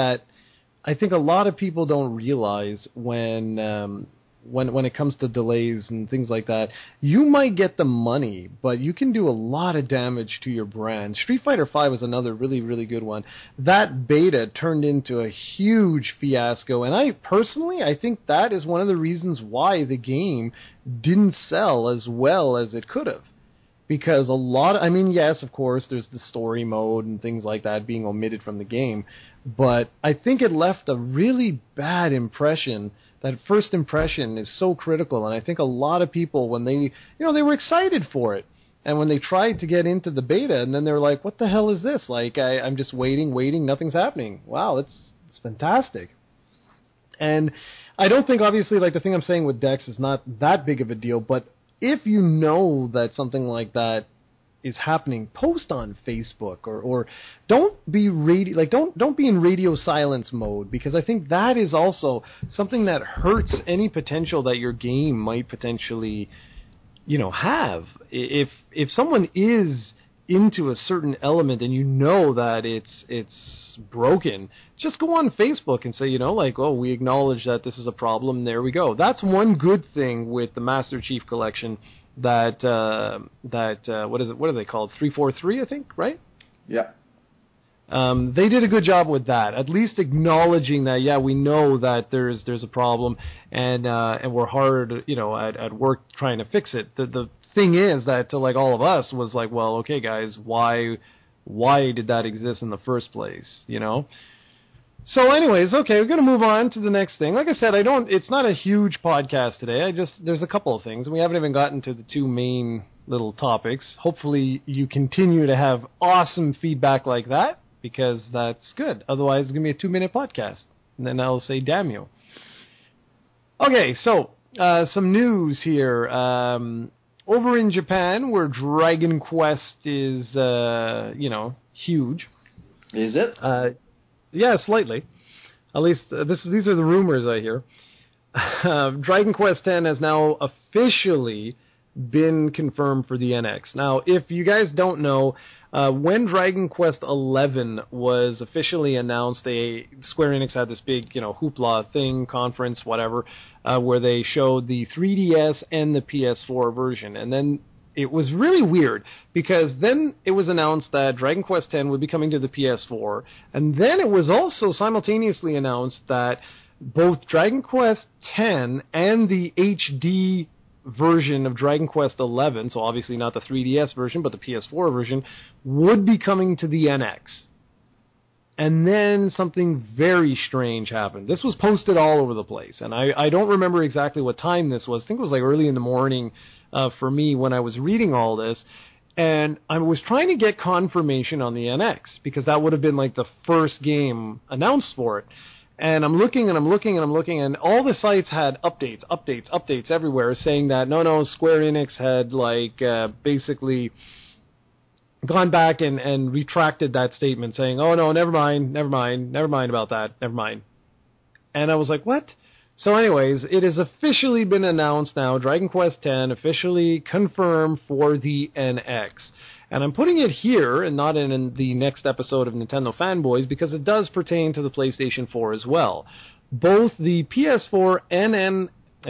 Speaker 1: I think a lot of people don't realize when it comes to delays and things like that. You might get the money, but you can do a lot of damage to your brand. Street Fighter V was another really, really good one. That beta turned into a huge fiasco, and I think that is one of the reasons why the game didn't sell as well as it could have. Because yes, of course, there's the story mode and things like that being omitted from the game, but I think it left a really bad impression. That first impression is so critical, and I think a lot of people, when they were excited for it, and when they tried to get into the beta, and then they're like, what the hell is this? Like, I'm just waiting, nothing's happening. Wow, it's fantastic. And I don't think, obviously, like the thing I'm saying with Dex is not that big of a deal, but if you know that something like that is happening, post on Facebook or don't be don't be in radio silence mode, because I think that is also something that hurts any potential that your game might potentially have. If someone is into a certain element and you know that it's broken, just go on Facebook and say, we acknowledge that this is a problem. There we go. That's one good thing with the Master Chief Collection. What is it? What are they called? 343, I think, right?
Speaker 2: Yeah.
Speaker 1: They did a good job with that, at least acknowledging that, yeah, we know that there's a problem, and we're hard, at work trying to fix it. The thing is that to like all of us was like, well, okay, guys, why did that exist in the first place, So anyways, okay, we're going to move on to the next thing. Like I said, it's not a huge podcast today. There's a couple of things. We haven't even gotten to the two main little topics. Hopefully you continue to have awesome feedback like that, because that's good. Otherwise, it's going to be a 2-minute podcast. And then I'll say, damn you. Okay, so some news here. Over in Japan, where Dragon Quest is, huge.
Speaker 2: Is it?
Speaker 1: Yeah, slightly. At least these are the rumors I hear. Dragon Quest X has now officially been confirmed for the NX. Now, if you guys don't know, when Dragon Quest XI was officially announced, Square Enix had this big, hoopla thing, conference, whatever, where they showed the 3DS and the PS4 version. And then it was really weird, because then it was announced that Dragon Quest X would be coming to the PS4, and then it was also simultaneously announced that both Dragon Quest X and the HD version of Dragon Quest XI, so obviously not the 3DS version, but the PS4 version, would be coming to the NX. And then something very strange happened. This was posted all over the place, and I don't remember exactly what time this was. I think it was like early in the morning for me when I was reading all this, and I was trying to get confirmation on the NX, because that would have been like the first game announced for it. And I'm looking, and and all the sites had updates everywhere saying that, no, Square Enix had, basically gone back and retracted that statement, saying, oh, no, never mind about that, never mind. And I was like, what? So anyways, it has officially been announced now, Dragon Quest X officially confirmed for the NX. And I'm putting it here and not in the next episode of Nintendo Fanboys, because it does pertain to the PlayStation 4 as well. Both the PS4 and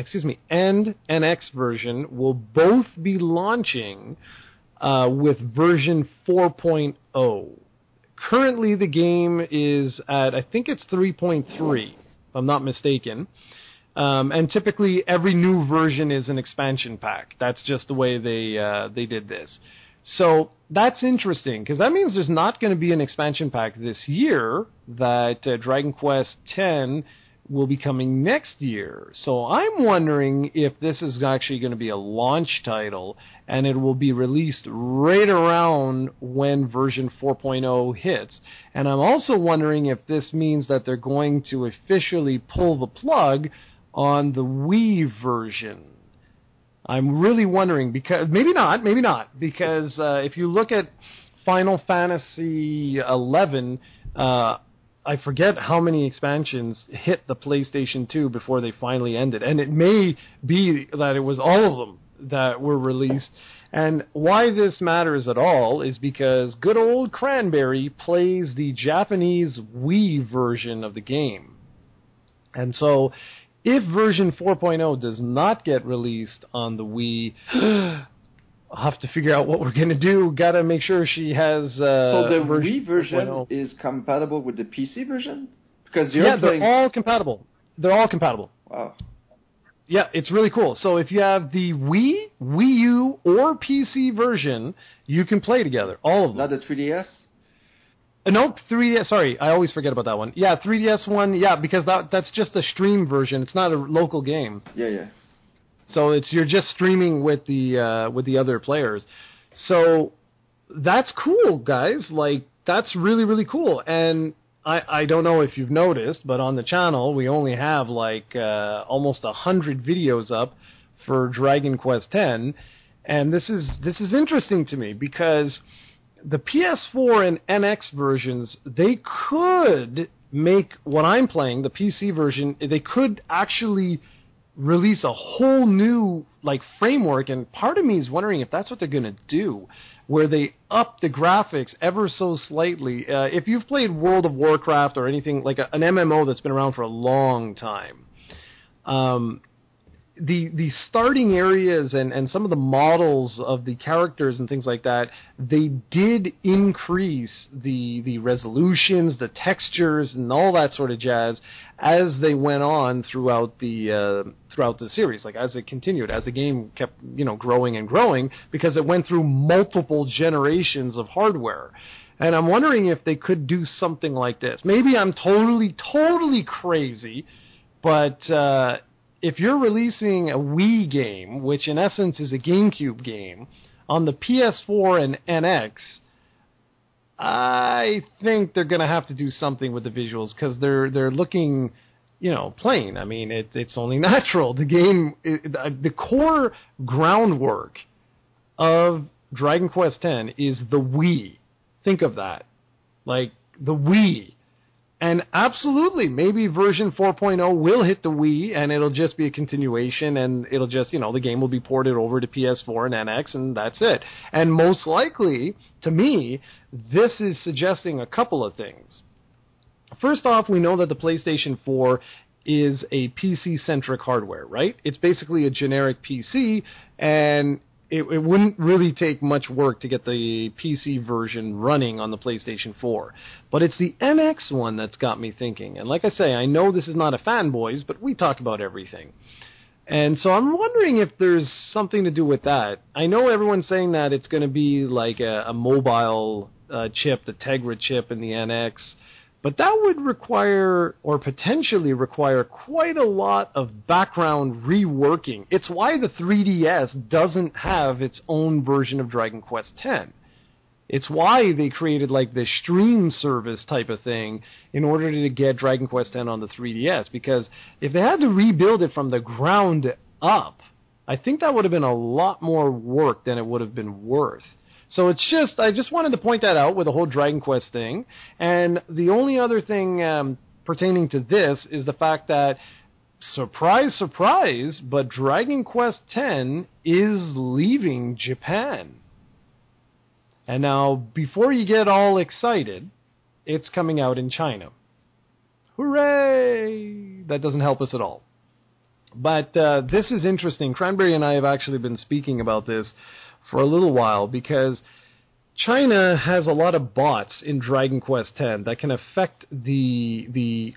Speaker 1: NX version will both be launching with version 4.0. Currently the game is at, I think it's 3.3, if I'm not mistaken. And typically every new version is an expansion pack. That's just the way they did this. So that's interesting, because that means there's not going to be an expansion pack this year, that Dragon Quest X will be coming next year. So I'm wondering if this is actually going to be a launch title, and it will be released right around when version 4.0 hits. And I'm also wondering if this means that they're going to officially pull the plug on the Wii version. I'm really wondering, because maybe not, because if you look at Final Fantasy XI, I forget how many expansions hit the PlayStation 2 before they finally ended, and it may be that it was all of them that were released. And why this matters at all is because good old Cranberry plays the Japanese Wii version of the game. And so if version 4.0 does not get released on the Wii, I'll have to figure out what we're going to do. Got to make sure she has
Speaker 2: so the Wii version is compatible with the PC version? Because
Speaker 1: they're all compatible.
Speaker 2: Wow.
Speaker 1: Yeah, it's really cool. So if you have the Wii, Wii U, or PC version, you can play together, all of them.
Speaker 2: Not the 3DS?
Speaker 1: Nope, 3DS. Sorry, I always forget about that one. Yeah, 3DS one. Yeah, because that's just a stream version. It's not a local game.
Speaker 2: Yeah.
Speaker 1: So you're just streaming with the other players. So that's cool, guys. Like, that's really, really cool. And I don't know if you've noticed, but on the channel we only have almost 100 videos up for Dragon Quest X, and this is interesting to me, because the PS4 and NX versions, they could make what I'm playing, the PC version, they could actually release a whole new framework, and part of me is wondering if that's what they're going to do, where they up the graphics ever so slightly. If you've played World of Warcraft or anything like an MMO that's been around for a long time, the starting areas and some of the models of the characters and things like that, they did increase the resolutions, the textures, and all that sort of jazz as they went on throughout the series. Like as it continued, as the game kept growing and growing, because it went through multiple generations of hardware. And I'm wondering if they could do something like this. Maybe I'm totally crazy, but if you're releasing a Wii game, which in essence is a GameCube game, on the PS4 and NX, I think they're going to have to do something with the visuals because they're looking, plain. I mean, it's only natural. The game, the core groundwork of Dragon Quest X is the Wii. Think of that. Like, the Wii. And absolutely, maybe version 4.0 will hit the Wii, and it'll just be a continuation, and it'll just, the game will be ported over to PS4 and NX, and that's it. And most likely, to me, this is suggesting a couple of things. First off, we know that the PlayStation 4 is a PC-centric hardware, right? It's basically a generic PC, and it wouldn't really take much work to get the PC version running on the PlayStation 4. But it's the NX one that's got me thinking. And like I say, I know this is not a fanboys, but we talk about everything. And so I'm wondering if there's something to do with that. I know everyone's saying that it's going to be like a mobile chip, the Tegra chip in the NX. But that would require, or potentially require, quite a lot of background reworking. It's why the 3DS doesn't have its own version of Dragon Quest X. It's why they created like this stream service type of thing in order to get Dragon Quest X on the 3DS. Because if they had to rebuild it from the ground up, I think that would have been a lot more work than it would have been worth. So I just wanted to point that out with the whole Dragon Quest thing. And the only other thing pertaining to this is the fact that, surprise, surprise, but Dragon Quest X is leaving Japan. And now, before you get all excited, it's coming out in China. Hooray! That doesn't help us at all. But this is interesting. Cranberry and I have actually been speaking about this for a little while, because China has a lot of bots in Dragon Quest X that can affect the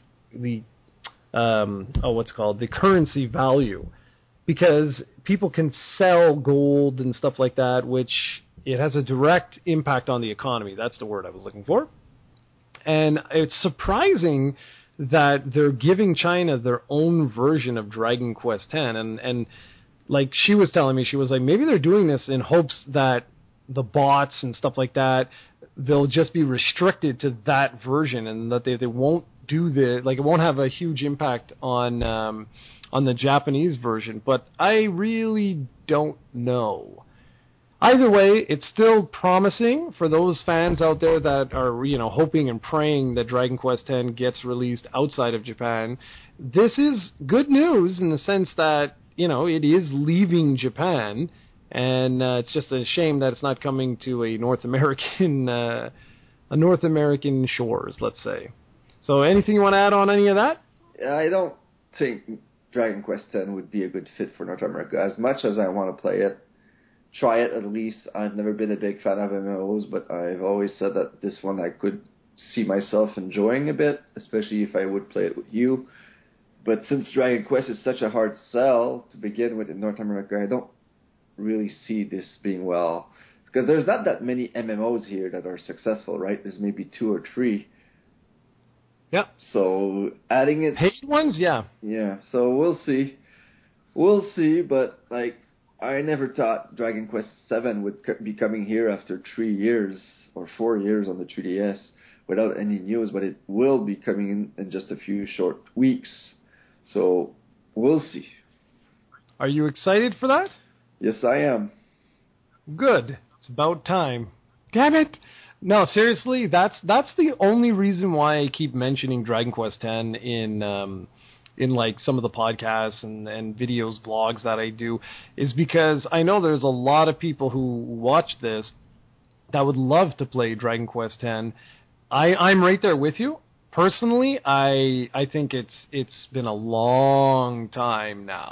Speaker 1: currency value, because people can sell gold and stuff like that, which it has a direct impact on the economy. That's the word I was looking for. And it's surprising that they're giving China their own version of Dragon Quest X, and like she was telling me, she was like, maybe they're doing this in hopes that the bots and stuff like that, they'll just be restricted to that version, and that they won't do it won't have a huge impact on the Japanese version. But I really don't know. Either way, it's still promising for those fans out there that are, hoping and praying that Dragon Quest X gets released outside of Japan. This is good news in the sense that, it is leaving Japan, and it's just a shame that it's not coming to a North American shores, let's say. So anything you want to add on any of that?
Speaker 2: I don't think Dragon Quest X would be a good fit for North America. As much as I want to play it, try it at least. I've never been a big fan of MMOs, but I've always said that this one I could see myself enjoying a bit, especially if I would play it with you. But since Dragon Quest is such a hard sell to begin with in North America, I don't really see this being well. Because there's not that many MMOs here that are successful, right? There's maybe 2 or 3.
Speaker 1: Yeah.
Speaker 2: So adding it...
Speaker 1: Paid ones, yeah.
Speaker 2: Yeah, so we'll see. We'll see, but I never thought Dragon Quest VII would be coming here after 3 years or 4 years on the 3DS without any news, but it will be coming in just a few short weeks. So, we'll see.
Speaker 1: Are you excited for that?
Speaker 2: Yes, I am.
Speaker 1: Good. It's about time. Damn it! No, seriously, that's the only reason why I keep mentioning Dragon Quest X in like some of the podcasts and videos, blogs that I do, is because I know there's a lot of people who watch this that would love to play Dragon Quest X. I'm right there with you. Personally, I think it's been a long time now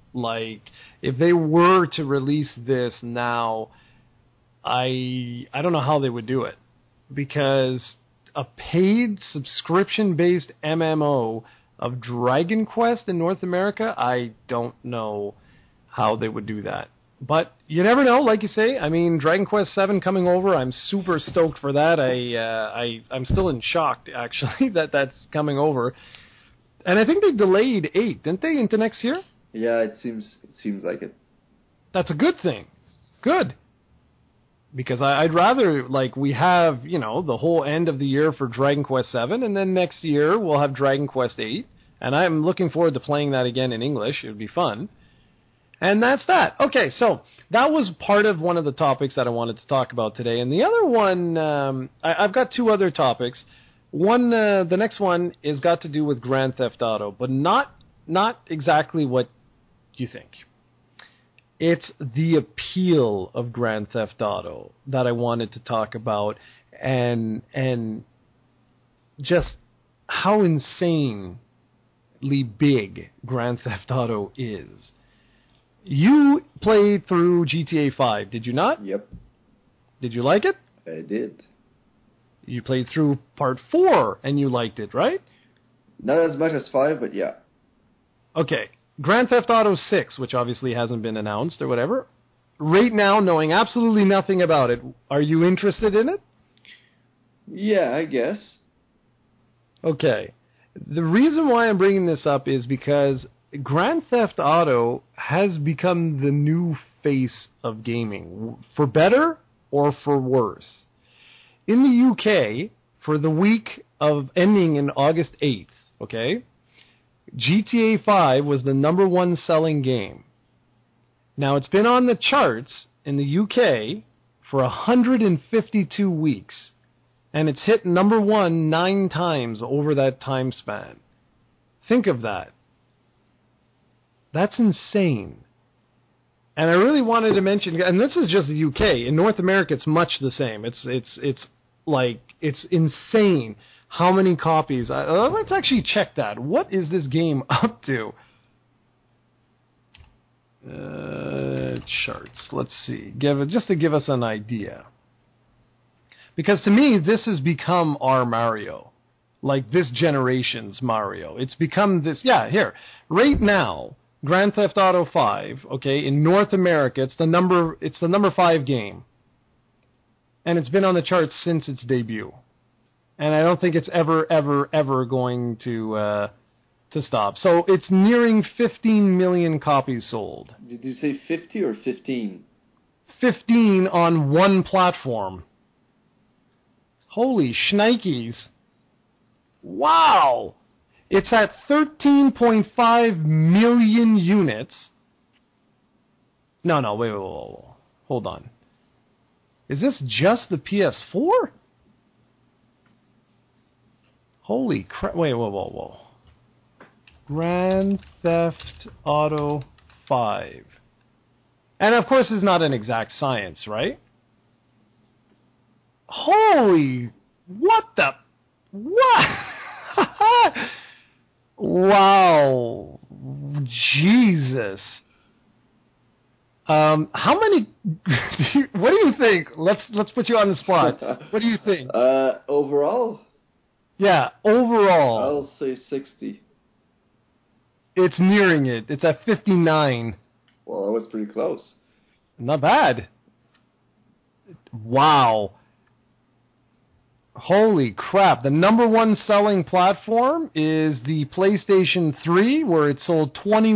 Speaker 1: Like, if they were to release this now, I don't know how they would do it. Because a paid subscription-based MMO of Dragon Quest in North America, I don't know how they would do that. But you never know, like you say. I mean, Dragon Quest VII coming over, I'm super stoked for that. I'm still in shock, actually, that that's coming over. And I think they delayed 8, didn't they, into next year?
Speaker 2: Yeah, it seems like it.
Speaker 1: That's a good thing. Good. Because I'd rather, like, we have, you know, the whole end of the year for Dragon Quest VII, and then next year we'll have Dragon Quest VIII. And I'm looking forward to playing that again in English. It would be fun. And that's that. Okay, so that was part of one of the topics that I wanted to talk about today. And the other one, I've got 2 other topics. One, the next one is got to do with Grand Theft Auto, but not exactly what you think. It's the appeal of Grand Theft Auto that I wanted to talk about, and just how insanely big Grand Theft Auto is. You played through GTA 5, did you not?
Speaker 2: Yep.
Speaker 1: Did you like it?
Speaker 2: I did.
Speaker 1: You played through Part 4, and you liked it, right?
Speaker 2: Not as much as 5, but yeah.
Speaker 1: Okay. Grand Theft Auto 6, which obviously hasn't been announced or whatever. Right now, knowing absolutely nothing about it, are you interested in it?
Speaker 2: Yeah, I guess.
Speaker 1: Okay. The reason why I'm bringing this up is because Grand Theft Auto has become the new face of gaming, for better or for worse. In the UK, for the week of ending in August 8th, okay, GTA 5 was the number 1 selling game. Now, it's been on the charts in the UK for 152 weeks, and it's hit number 1 9 times over that time span. Think of that. That's insane. And I really wanted to mention, and this is just the UK. In North America, it's much the same. It's insane how many copies. Let's actually check that. What is this game up to? Charts. Let's see. Just to give us an idea. Because to me, this has become our Mario. Like this generation's Mario. It's become this. Yeah, here. Right now, Grand Theft Auto 5, okay, in North America, it's the number 5 game. And it's been on the charts since its debut. And I don't think it's ever going to stop. So it's nearing 15 million copies sold.
Speaker 2: Did you say 50 or 15?
Speaker 1: 15 on one platform. Holy shnikes. Wow! It's at 13.5 million units. No, wait. Hold on. Is this just the PS4? Holy crap. Wait, whoa. Grand Theft Auto 5. And of course it's not an exact science, right? Holy, what? Wow. Jesus. How many, what do you think? Let's put you on the spot. What do you think?
Speaker 2: Overall?
Speaker 1: Yeah, overall.
Speaker 2: I'll say 60.
Speaker 1: It's nearing it. It's at 59.
Speaker 2: Well, that was pretty close.
Speaker 1: Not bad. Wow. Holy crap. The number 1 selling platform is the PlayStation 3, where it sold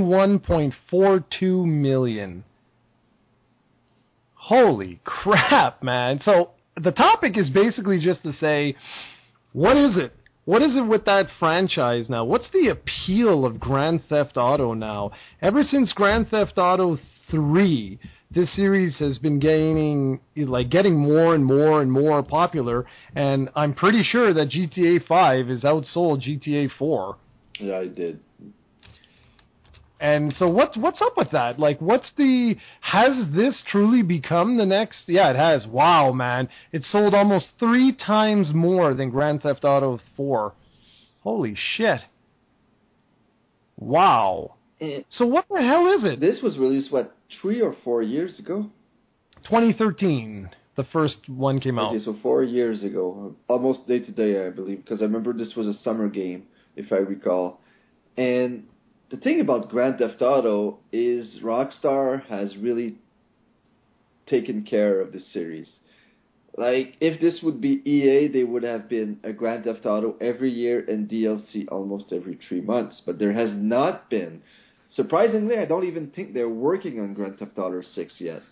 Speaker 1: 21.42 million. Holy crap, man. So the topic is basically just to say, what is it? What is it with that franchise now? What's the appeal of Grand Theft Auto now? Ever since Grand Theft Auto 3, this series has been getting more and more popular, and I'm pretty sure that GTA 5 has outsold GTA 4.
Speaker 2: Yeah, I did.
Speaker 1: And so what's up with that? Like, has this truly become the next? Yeah, it has. Wow, man. It sold almost 3 times more than Grand Theft Auto 4. Holy shit. Wow. So what the hell is it?
Speaker 2: This was released, 3 or 4 years ago?
Speaker 1: 2013. The first one came out.
Speaker 2: Okay, so 4 years ago. Almost day to day, I believe, because I remember this was a summer game, if I recall. And the thing about Grand Theft Auto is Rockstar has really taken care of this series. Like, if this would be EA, they would have been a Grand Theft Auto every year and DLC almost every 3 months. But there has not been. Surprisingly, I don't even think they're working on Grand Theft Auto 6 yet.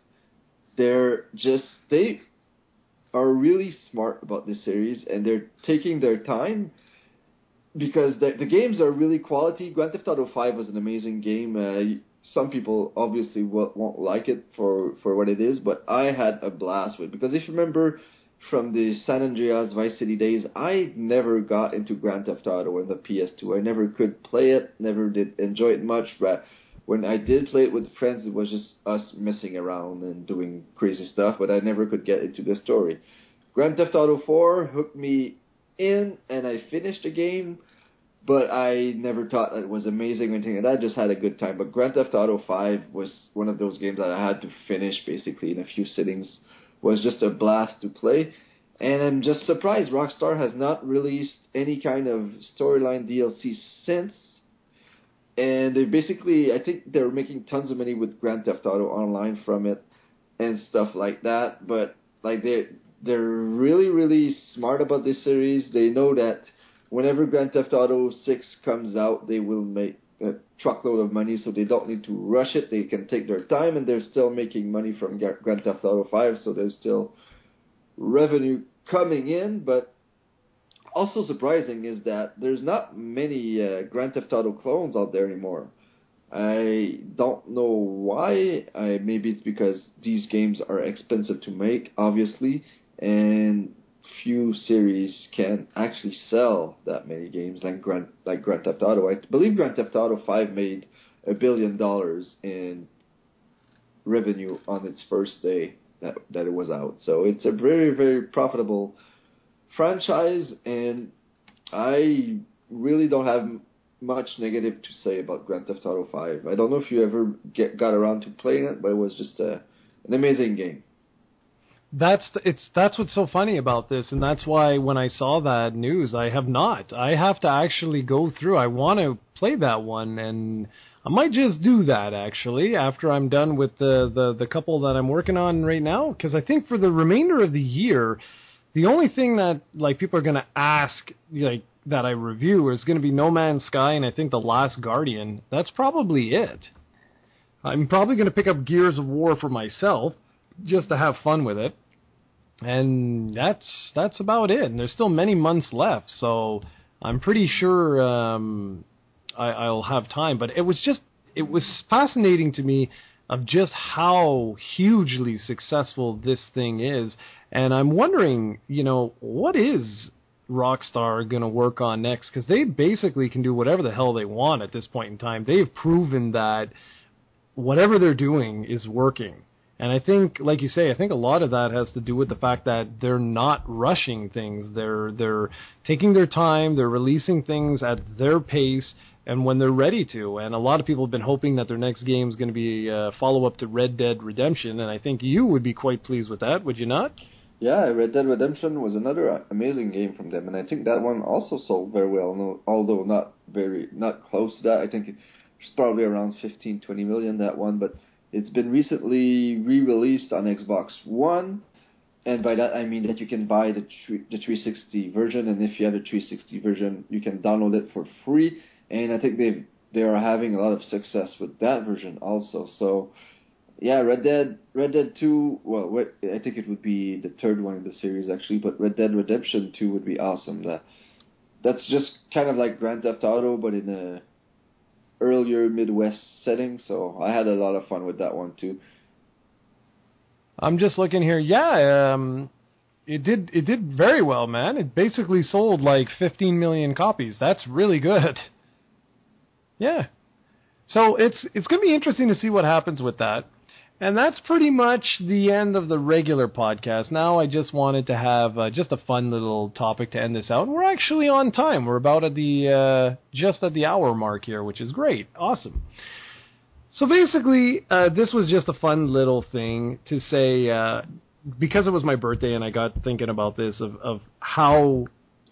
Speaker 2: They are really smart about this series, and they're taking their time because the games are really quality. Grand Theft Auto 5 was an amazing game. Some people obviously won't like it for what it is, but I had a blast with it. Because if you remember from the San Andreas Vice City days, I never got into Grand Theft Auto on the PS2. I never could play it, never did enjoy it much, but when I did play it with friends, it was just us messing around and doing crazy stuff, but I never could get into the story. Grand Theft Auto 4 hooked me in, and I finished the game, but I never thought it was amazing or anything like that. I just had a good time. But Grand Theft Auto 5 was one of those games that I had to finish basically in a few sittings. It was just a blast to play. And I'm just surprised Rockstar has not released any kind of storyline DLC since. And they basically, I think they're making tons of money with Grand Theft Auto Online from it and stuff like that. But like they're really, really smart about this series. They know that whenever Grand Theft Auto 6 comes out, they will make a truckload of money, so they don't need to rush it. They can take their time, and they're still making money from Grand Theft Auto 5, so there's still revenue coming in. But also surprising is that there's not many Grand Theft Auto clones out there anymore. I don't know why. Maybe it's because these games are expensive to make, obviously, and few series can actually sell that many games like Grand Theft Auto. I believe Grand Theft Auto 5 made $1 billion in revenue on its first day that it was out. So it's a very, very profitable franchise, and I really don't have much negative to say about Grand Theft Auto 5. I don't know if you ever got around to playing it, but it was just an amazing game.
Speaker 1: That's what's so funny about this, and that's why when I saw that news, I have not. I have to actually go through. I want to play that one, and I might just do that actually after I'm done with the couple that I'm working on right now, because I think for the remainder of the year, the only thing that like people are going to ask like that I review is going to be No Man's Sky and I think The Last Guardian. That's probably it. I'm probably going to pick up Gears of War for myself just to have fun with it. And that's about it. And there's still many months left, so I'm pretty sure I'll have time. But it was fascinating to me of just how hugely successful this thing is. And I'm wondering, what is Rockstar going to work on next? Because they basically can do whatever the hell they want at this point in time. They've proven that whatever they're doing is working. And I think, like you say, I think a lot of that has to do with the fact that they're not rushing things. They're taking their time. They're releasing things at their pace and when they're ready to. And a lot of people have been hoping that their next game is going to be a follow-up to Red Dead Redemption. And I think you would be quite pleased with that, would you not?
Speaker 2: Yeah, Red Dead Redemption was another amazing game from them. And I think that one also sold very well, although not close to that. I think it's probably around 15, 20 million, that one. But it's been recently re-released on Xbox One, and by that I mean that you can buy the 360 version, and if you have a 360 version, you can download it for free. And I think they are having a lot of success with that version also. So, yeah, Red Dead 2. Well, I think it would be the third one in the series actually, but Red Dead Redemption 2 would be awesome. That's just kind of like Grand Theft Auto, but in a earlier Midwest setting, so I had a lot of fun with that one too.
Speaker 1: I'm just looking here. Yeah, it did very well, man. It basically sold like 15 million copies. That's really good. Yeah. So it's going to be interesting to see what happens with that. And that's pretty much the end of the regular podcast. Now I just wanted to have just a fun little topic to end this out. We're actually on time. We're about at the just at the hour mark here, which is great. Awesome. So basically, this was just a fun little thing to say, because it was my birthday and I got thinking about this, of how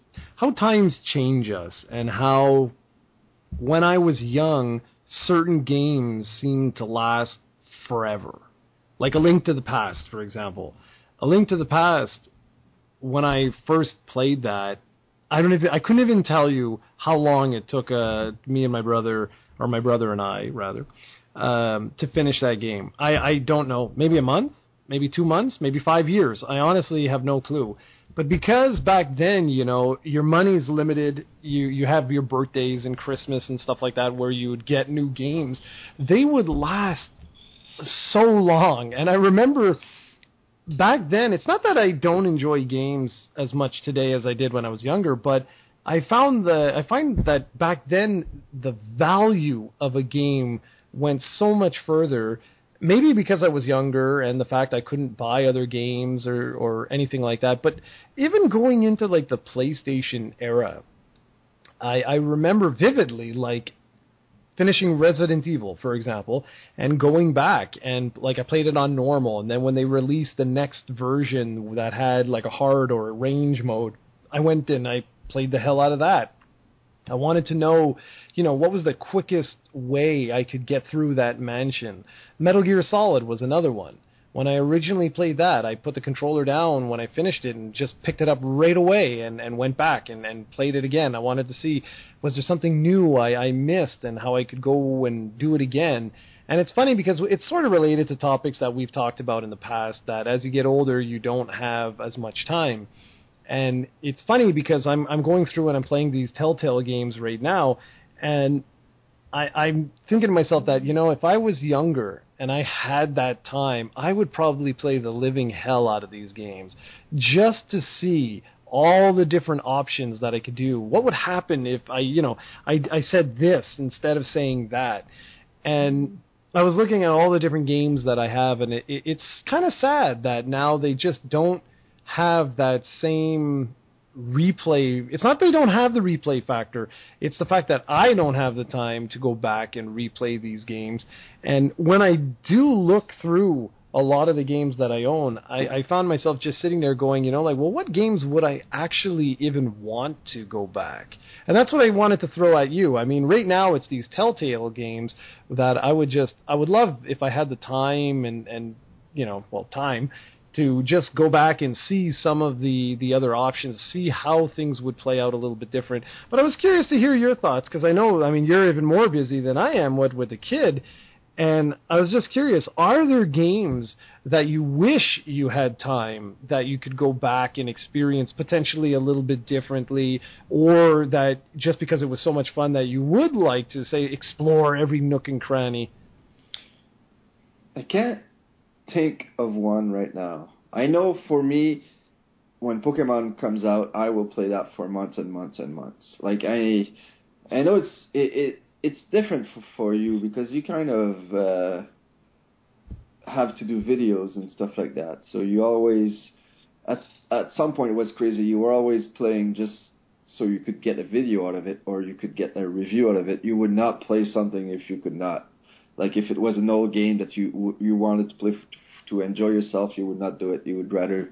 Speaker 1: times change us, and how when I was young, certain games seemed to last forever. Like A Link to the Past, for example. A Link to the Past, when I first played that, I couldn't even tell you how long it took me and my brother, or my brother and I, rather, to finish that game. I don't know, maybe a month, maybe 2 months, maybe 5 years. I honestly have no clue. But because back then, your money's limited, you have your birthdays and Christmas and stuff like that where you would get new games, they would last so long. And I remember back then, it's not that I don't enjoy games as much today as I did when I was younger, but I find that back then the value of a game went so much further. Maybe because I was younger and the fact I couldn't buy other games or anything like that. But even going into like the PlayStation era, I remember vividly like finishing Resident Evil, for example, and going back and like I played it on normal, and then when they released the next version that had like a hard or a range mode, I went and I played the hell out of that. I wanted to know, what was the quickest way I could get through that mansion. Metal Gear Solid was another one. When I originally played that, I put the controller down when I finished it and just picked it up right away and went back and played it again. I wanted to see, was there something new I missed and how I could go and do it again. And it's funny because it's sort of related to topics that we've talked about in the past, that as you get older, you don't have as much time. And it's funny because I'm going through and I'm playing these Telltale games right now, and I'm thinking to myself that, if I was younger and I had that time, I would probably play the living hell out of these games just to see all the different options that I could do. What would happen if I said this instead of saying that? And I was looking at all the different games that I have, and it's kind of sad that now they just don't have that same replay. It's not they don't have the replay factor. It's the fact that I don't have the time to go back and replay these games. And when I do look through a lot of the games that I own, I found myself just sitting there going, well, what games would I actually even want to go back? And that's what I wanted to throw at you. I mean, right now it's these Telltale games that I would love if I had the time and time to just go back and see some of the other options, see how things would play out a little bit different. But I was curious to hear your thoughts, because you're even more busy than I am with a kid, and I was just curious, are there games that you wish you had time that you could go back and experience potentially a little bit differently, or that just because it was so much fun that you would like to, say, explore every nook and cranny?
Speaker 2: I can't think of one right now. I know for me, when Pokemon comes out, I will play that for months and months and months. Like I know it's different for you because you kind of have to do videos and stuff like that. So you always at some point it was crazy. You were always playing just so you could get a video out of it or you could get a review out of it. You would not play something if you could not. Like if it was an old game that you wanted to play to enjoy yourself, you would not do it. You would rather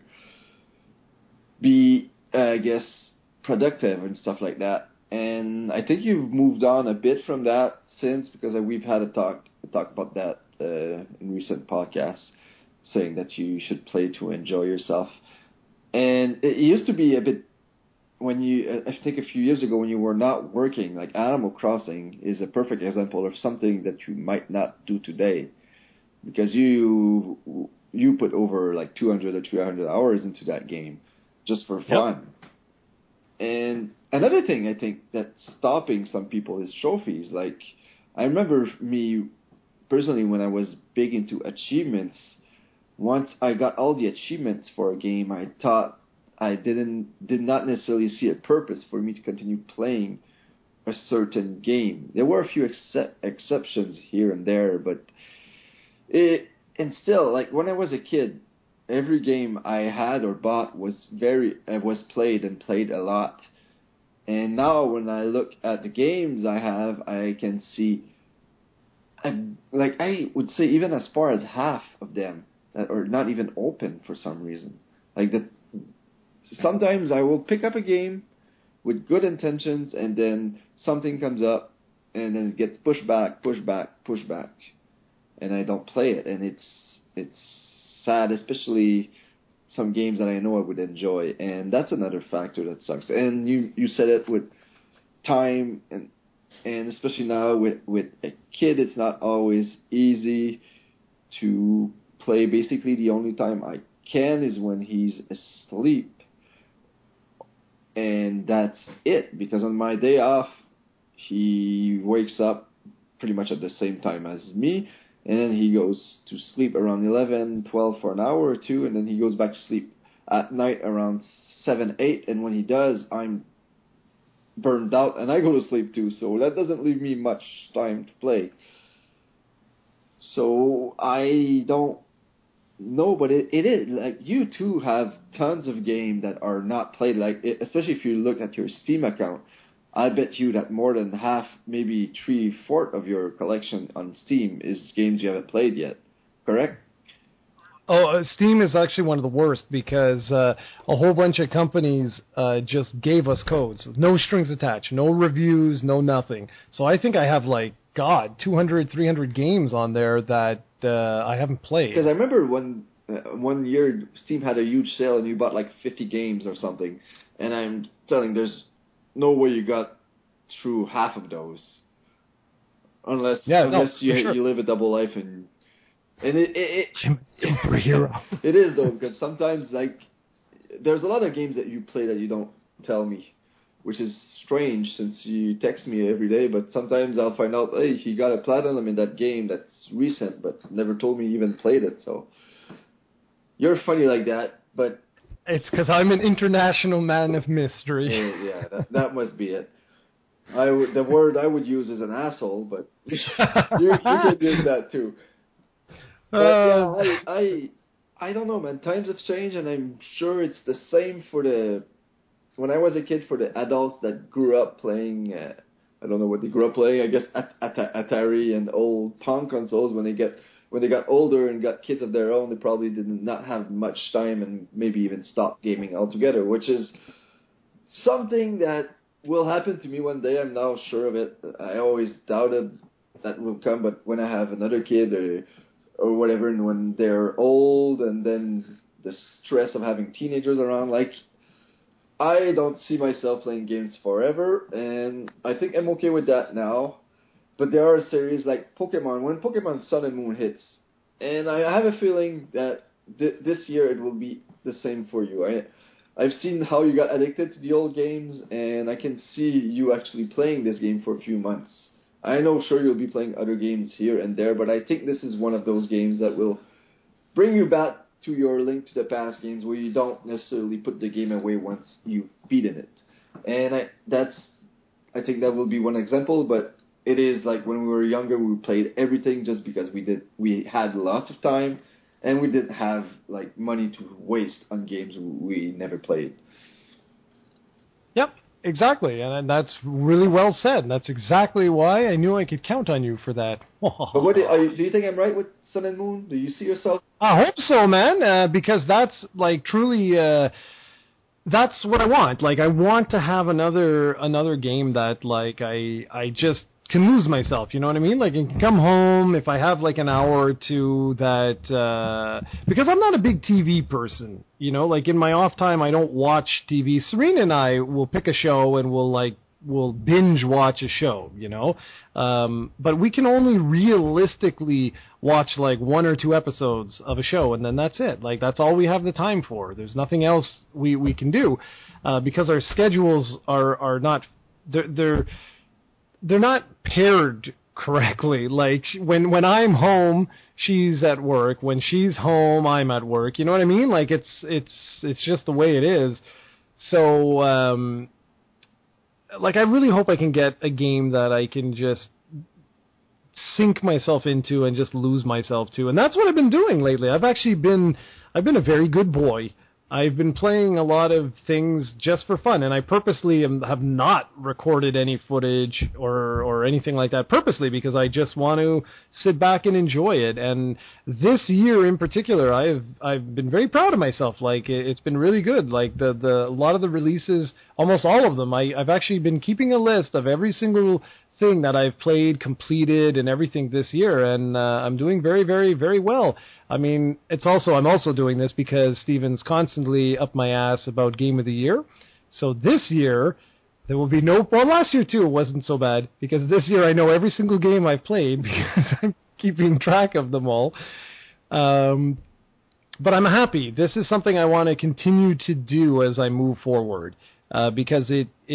Speaker 2: be, productive and stuff like that. And I think you've moved on a bit from that since, because we've had a talk about that in recent podcasts, saying that you should play to enjoy yourself. And it used to be a bit I think a few years ago when you were not working, like Animal Crossing is a perfect example of something that you might not do today, because you put over like 200 or 300 hours into that game just for fun. Yep. And another thing I think that's stopping some people is trophies. Like I remember me personally when I was big into achievements, once I got all the achievements for a game, I thought I did not necessarily see a purpose for me to continue playing a certain game. There were a few exceptions here and there, but it and still, like when I was a kid, every game I had or bought was played and played a lot. And now when I look at the games I have, I can see, I would say even as far as half of them that are not even open for some reason. Sometimes I will pick up a game with good intentions, and then something comes up, and then it gets pushed back, and I don't play it, and it's sad, especially some games that I know I would enjoy, and that's another factor that sucks. And you said it with time, and especially now with a kid, it's not always easy to play. Basically, the only time I can is when he's asleep. And that's it, because on my day off, he wakes up pretty much at the same time as me, and then he goes to sleep around 11, 12 for an hour or two, and then he goes back to sleep at night around 7, 8, and when he does, I'm burned out, and I go to sleep too, so that doesn't leave me much time to play. So I don't know, but it is, like, you too have tons of games that are not played, especially if you look at your Steam account. I bet you that more than half, maybe 3/4 of your collection on Steam is games you haven't played yet, correct?
Speaker 1: Oh, Steam is actually one of the worst because a whole bunch of companies just gave us codes. No strings attached, no reviews, no nothing. So I think I have 200, 300 games on there that I haven't played.
Speaker 2: Because I remember one year Steam had a huge sale and you bought 50 games or something. And I'm telling, there's no way you got through half of those. Unless you live a double life and it
Speaker 1: superhero.
Speaker 2: It is though, because sometimes there's a lot of games that you play that you don't tell me, which is strange since you text me every day, but sometimes I'll find out, hey, he got a platinum in that game that's recent, but never told me he even played it, so you're funny like that, but...
Speaker 1: It's because I'm an international man of mystery.
Speaker 2: Yeah, that must be it. The word I would use is an asshole, but you could use that too. But I don't know, man. Times have changed, and I'm sure it's the same when I was a kid, for the adults that grew up playing, I don't know what they grew up playing, I guess Atari and old Pong consoles. When they got older and got kids of their own, they probably did not have much time and maybe even stopped gaming altogether, which is something that will happen to me one day. I'm now sure of it. I always doubted that will come, but when I have another kid or whatever, and when they're old, and then the stress of having teenagers around, I don't see myself playing games forever, and I think I'm okay with that now. But there are a series like Pokemon, when Pokemon Sun and Moon hits, and I have a feeling that this year it will be the same for you. I've seen how you got addicted to the old games, and I can see you actually playing this game for a few months. I know sure you'll be playing other games here and there, but I think this is one of those games that will bring you back to your Link to the Past games where you don't necessarily put the game away once you've beaten it. And I think that will be one example, but it is like when we were younger, we played everything just because we had lots of time, and we didn't have money to waste on games we never played.
Speaker 1: Yep, exactly, and that's really well said. And that's exactly why I knew I could count on you for that.
Speaker 2: But do you think I'm right with Sun and Moon? Do you see yourself?
Speaker 1: I hope so, man, because that's truly that's what I want. I want to have another game that I just can lose myself, you know what I mean? I can come home if I have an hour or two that because I'm not a big TV person, you know, in my off time I don't watch TV. Serena and I will pick a show and we'll binge watch a show, you know. But we can only realistically watch 1 or 2 episodes of a show, and then that's it. That's all we have the time for. There's nothing else we can do because our schedules are not they're not paired correctly. When I'm home, she's at work. When she's home, I'm at work. You know what I mean? It's just the way it is. So I really hope I can get a game that I can just sink myself into and just lose myself to. And that's what I've been doing lately. I've been a very good boy. I've been playing a lot of things just for fun, and I purposely have not recorded any footage or anything like that purposely, because I just want to sit back and enjoy it. And this year in particular, I've been very proud of myself. Like, it's been really good. Like a lot of the releases, almost all of them, I've actually been keeping a list of every single thing that I've played, completed, and everything this year, and I'm doing very, very, very well. I mean, I'm also doing this because Steven's constantly up my ass about Game of the Year. So this year, there will be last year too, it wasn't so bad, because this year I know every single game I've played because I'm keeping track of them all. But I'm happy. This is something I want to continue to do as I move forward, because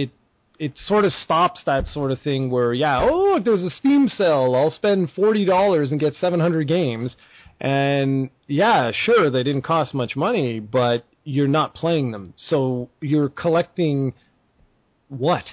Speaker 1: it sort of stops that sort of thing where, if there's a Steam sale, I'll spend $40 and get 700 games. And sure, they didn't cost much money, but you're not playing them. So you're collecting what?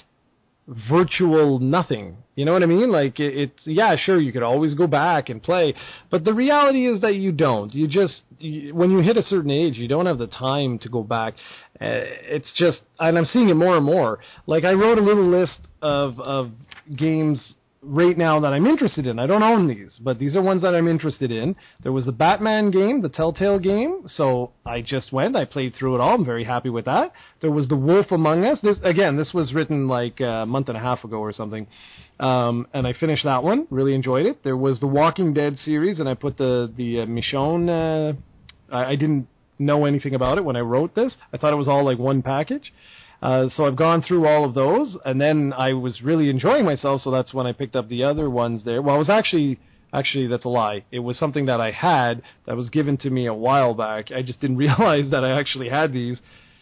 Speaker 1: Virtual nothing. You know what I mean? Like, sure, you could always go back and play, but the reality is that you don't. When you hit a certain age, you don't have the time to go back. It's just, and I'm seeing it more and more. Like, I wrote a little list of games right now that I'm interested in. I don't own these, but these are ones that I'm interested in. There was the Batman game, the Telltale game, so I just went, I played through it all. I'm very happy with that. There was The Wolf Among Us. This was written like a month and a half ago or something, and I finished that one. Really enjoyed it. There was the Walking Dead series, and I put the Michonne. I didn't know anything about it when I wrote this. I thought it was all like one package. So I've gone through all of those, and then I was really enjoying myself, so that's when I picked up the other ones there. Well, it was actually, that's a lie. It was something that I had that was given to me a while back. I just didn't realize that I actually had these.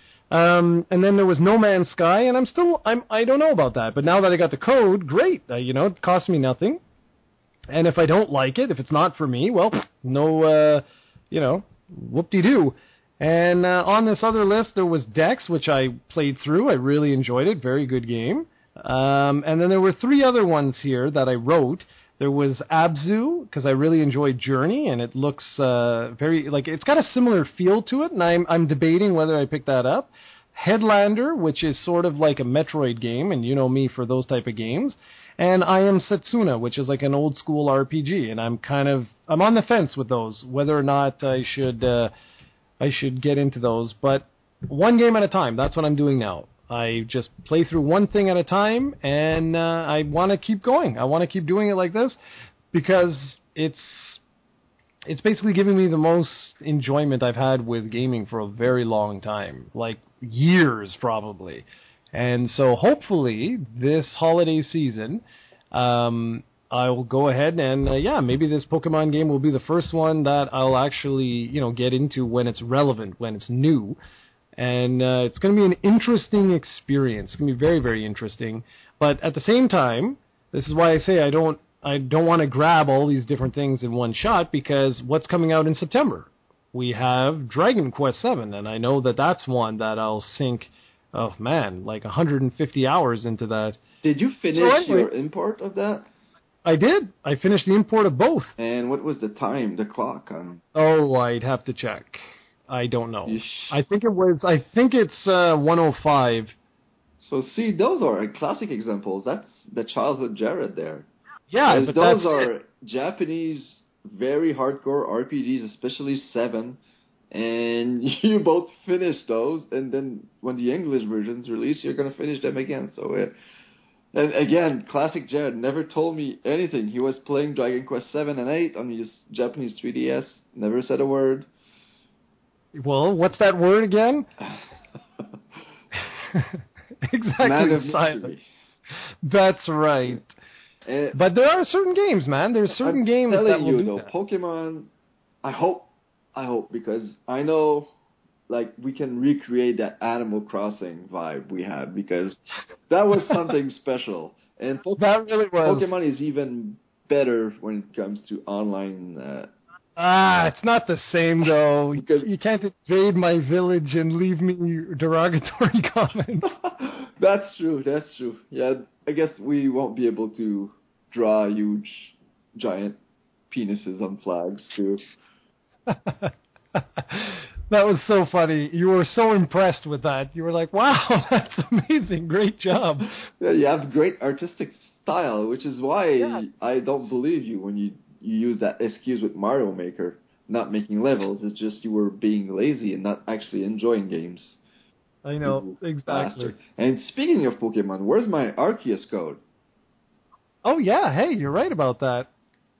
Speaker 1: And then there was No Man's Sky, and I don't know about that. But now that I got the code, great. It cost me nothing. And if I don't like it, if it's not for me, well, no, whoop-de-doo. And on this other list, there was Dex, which I played through. I really enjoyed it. Very good game. And then there were 3 other ones here that I wrote. There was Abzu, because I really enjoyed Journey, and it looks it's got a similar feel to it, and I'm debating whether I pick that up. Headlander, which is sort of like a Metroid game, and you know me for those type of games. And I Am Setsuna, which is like an old school RPG, and I'm on the fence with those, whether or not I should get into those, but one game at a time. That's what I'm doing now. I just play through one thing at a time, and I want to keep going. I want to keep doing it like this because it's basically giving me the most enjoyment I've had with gaming for a very long time, like years probably. And so hopefully this holiday season, I'll go ahead and, maybe this Pokemon game will be the first one that I'll actually, get into when it's relevant, when it's new. And it's going to be an interesting experience. It's going to be very, very interesting. But at the same time, this is why I say I don't want to grab all these different things in one shot, because what's coming out in September? We have Dragon Quest VII, and I know that that's one that I'll sink, like 150 hours into that.
Speaker 2: Did you finish your import of that?
Speaker 1: I did. I finished the import of both.
Speaker 2: And what was the time, the clock on?
Speaker 1: Oh, I'd have to check. I don't know. I think it's 105.
Speaker 2: So see, those are classic examples. That's the childhood Jared there.
Speaker 1: Yeah, but
Speaker 2: those are Japanese, very hardcore RPGs, especially 7. And you both finished those, and then when the English versions release, you're going to finish them again. So and again, classic Jared never told me anything. He was playing Dragon Quest 7 and 8 on his Japanese 3DS. Never said a word.
Speaker 1: Well, what's that word again? Exactly.
Speaker 2: Man of mystery.
Speaker 1: That's right. But there are certain games, man. There's certain games that will do that.
Speaker 2: Pokemon, I hope, because I know, like, we can recreate that Animal Crossing vibe we had, because that was something special. And
Speaker 1: that really was.
Speaker 2: Pokemon is even better when it comes to online.
Speaker 1: It's not the same, though. You can't invade my village and leave me derogatory comments.
Speaker 2: That's true. Yeah, I guess we won't be able to draw huge giant penises on flags too.
Speaker 1: That was so funny. You were so impressed with that. You were like, wow, that's amazing. Great job.
Speaker 2: Yeah, you have great artistic style, which is why I don't believe you when you use that excuse with Mario Maker, not making levels. It's just you were being lazy and not actually enjoying games.
Speaker 1: I know, exactly.
Speaker 2: Bastard. And speaking of Pokemon, where's my Arceus code?
Speaker 1: Oh, yeah. Hey, you're right about that.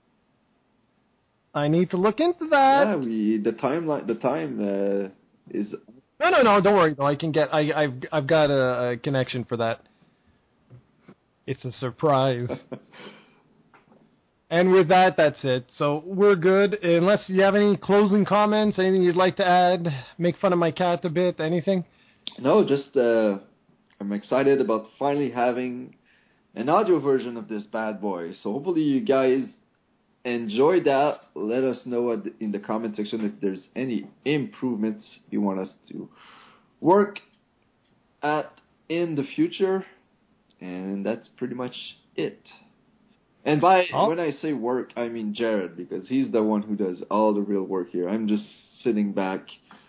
Speaker 1: I need to look into that.
Speaker 2: Yeah, the time is.
Speaker 1: No. Don't worry. Though I can get. I've got a connection for that. It's a surprise. And with that, that's it. So we're good. Unless you have any closing comments, anything you'd like to add, make fun of my cat a bit, anything?
Speaker 2: No, just I'm excited about finally having an audio version of this bad boy. So hopefully you guys enjoy that. Let us know in the comment section if there's any improvements you want us to work at in the future. And that's pretty much it. And when I say work, I mean Jared, because he's the one who does all the real work here. I'm just sitting back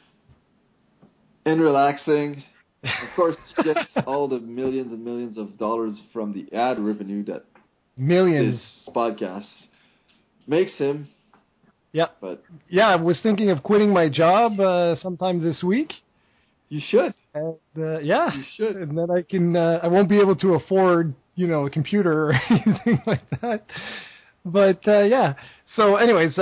Speaker 2: and relaxing. Of course, he gets all the millions and millions of dollars from the ad revenue that
Speaker 1: millions
Speaker 2: this podcast makes him.
Speaker 1: Yeah.
Speaker 2: But
Speaker 1: yeah, I was thinking of quitting my job sometime this week.
Speaker 2: You should.
Speaker 1: And, yeah.
Speaker 2: You should.
Speaker 1: And then I can. I won't be able to afford, a computer or anything like that. But yeah. So, anyways,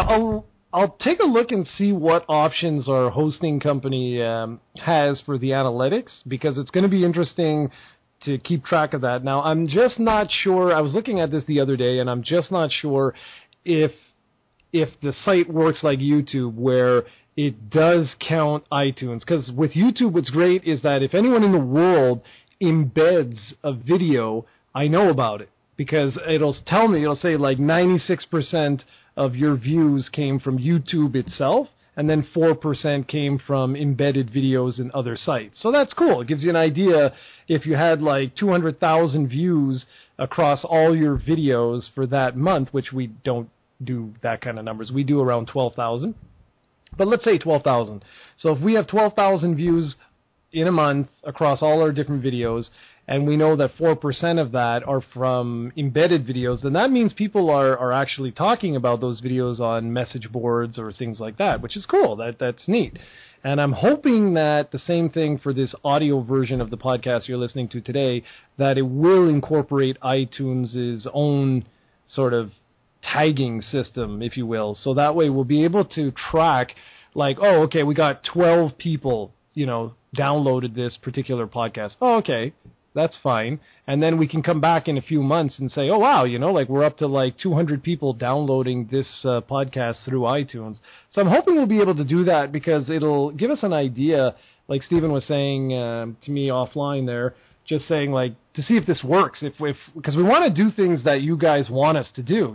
Speaker 1: I'll take a look and see what options our hosting company has for the analytics, because it's going to be interesting to keep track of that. Now, I'm just not sure. I was looking at this the other day, and I'm just not sure if the site works like YouTube, where it does count iTunes. Because with YouTube, what's great is that if anyone in the world embeds a video, I know about it, because it'll say like 96% of your views came from YouTube itself, and then 4% came from embedded videos in other sites. So that's cool. It gives you an idea if you had like 200,000 views across all your videos for that month, which we don't do that kind of numbers. We do around 12,000. But let's say 12,000. So if we have 12,000 views in a month across all our different videos, and we know that 4% of that are from embedded videos, then that means people are actually talking about those videos on message boards or things like that, which is cool. That's neat. And I'm hoping that the same thing for this audio version of the podcast you're listening to today, that it will incorporate iTunes' own sort of tagging system, if you will. So that way we'll be able to track, like, oh, okay, we got 12 people, downloaded this particular podcast. Oh, okay. That's fine. And then we can come back in a few months and say, oh, wow, we're up to like 200 people downloading this podcast through iTunes. So I'm hoping we'll be able to do that, because it'll give us an idea, like Stephen was saying to me offline there, just saying, like, to see if this works, because we want to do things that you guys want us to do,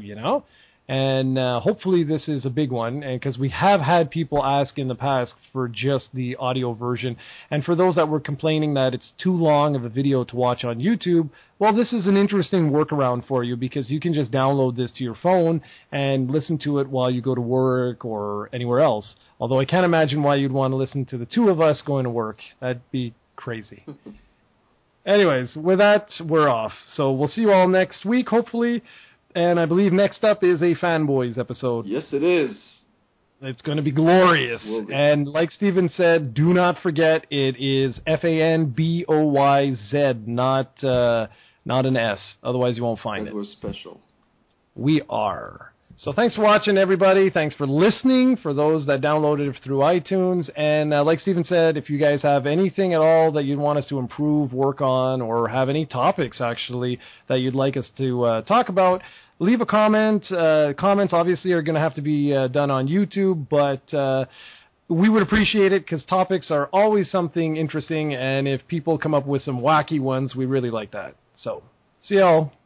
Speaker 1: And hopefully this is a big one, and because we have had people ask in the past for just the audio version. And for those that were complaining that it's too long of a video to watch on YouTube, well, this is an interesting workaround for you, because you can just download this to your phone and listen to it while you go to work or anywhere else. Although I can't imagine why you'd want to listen to the two of us going to work. That'd be crazy. Anyways, with that, we're off. So we'll see you all next week, hopefully. And I believe next up is a Fanboys episode.
Speaker 2: Yes, it is.
Speaker 1: It's going to be glorious. And like Steven said, do not forget, it is FANBOYZ, not an S. Otherwise, you won't find it.
Speaker 2: We're special.
Speaker 1: We are. So thanks for watching, everybody. Thanks for listening, for those that downloaded it through iTunes. And like Steven said, if you guys have anything at all that you'd want us to improve, work on, or have any topics, actually, that you'd like us to talk about, leave a comment. Comments, obviously, are going to have to be done on YouTube, but we would appreciate it, because topics are always something interesting, and if people come up with some wacky ones, we really like that. So, see y'all.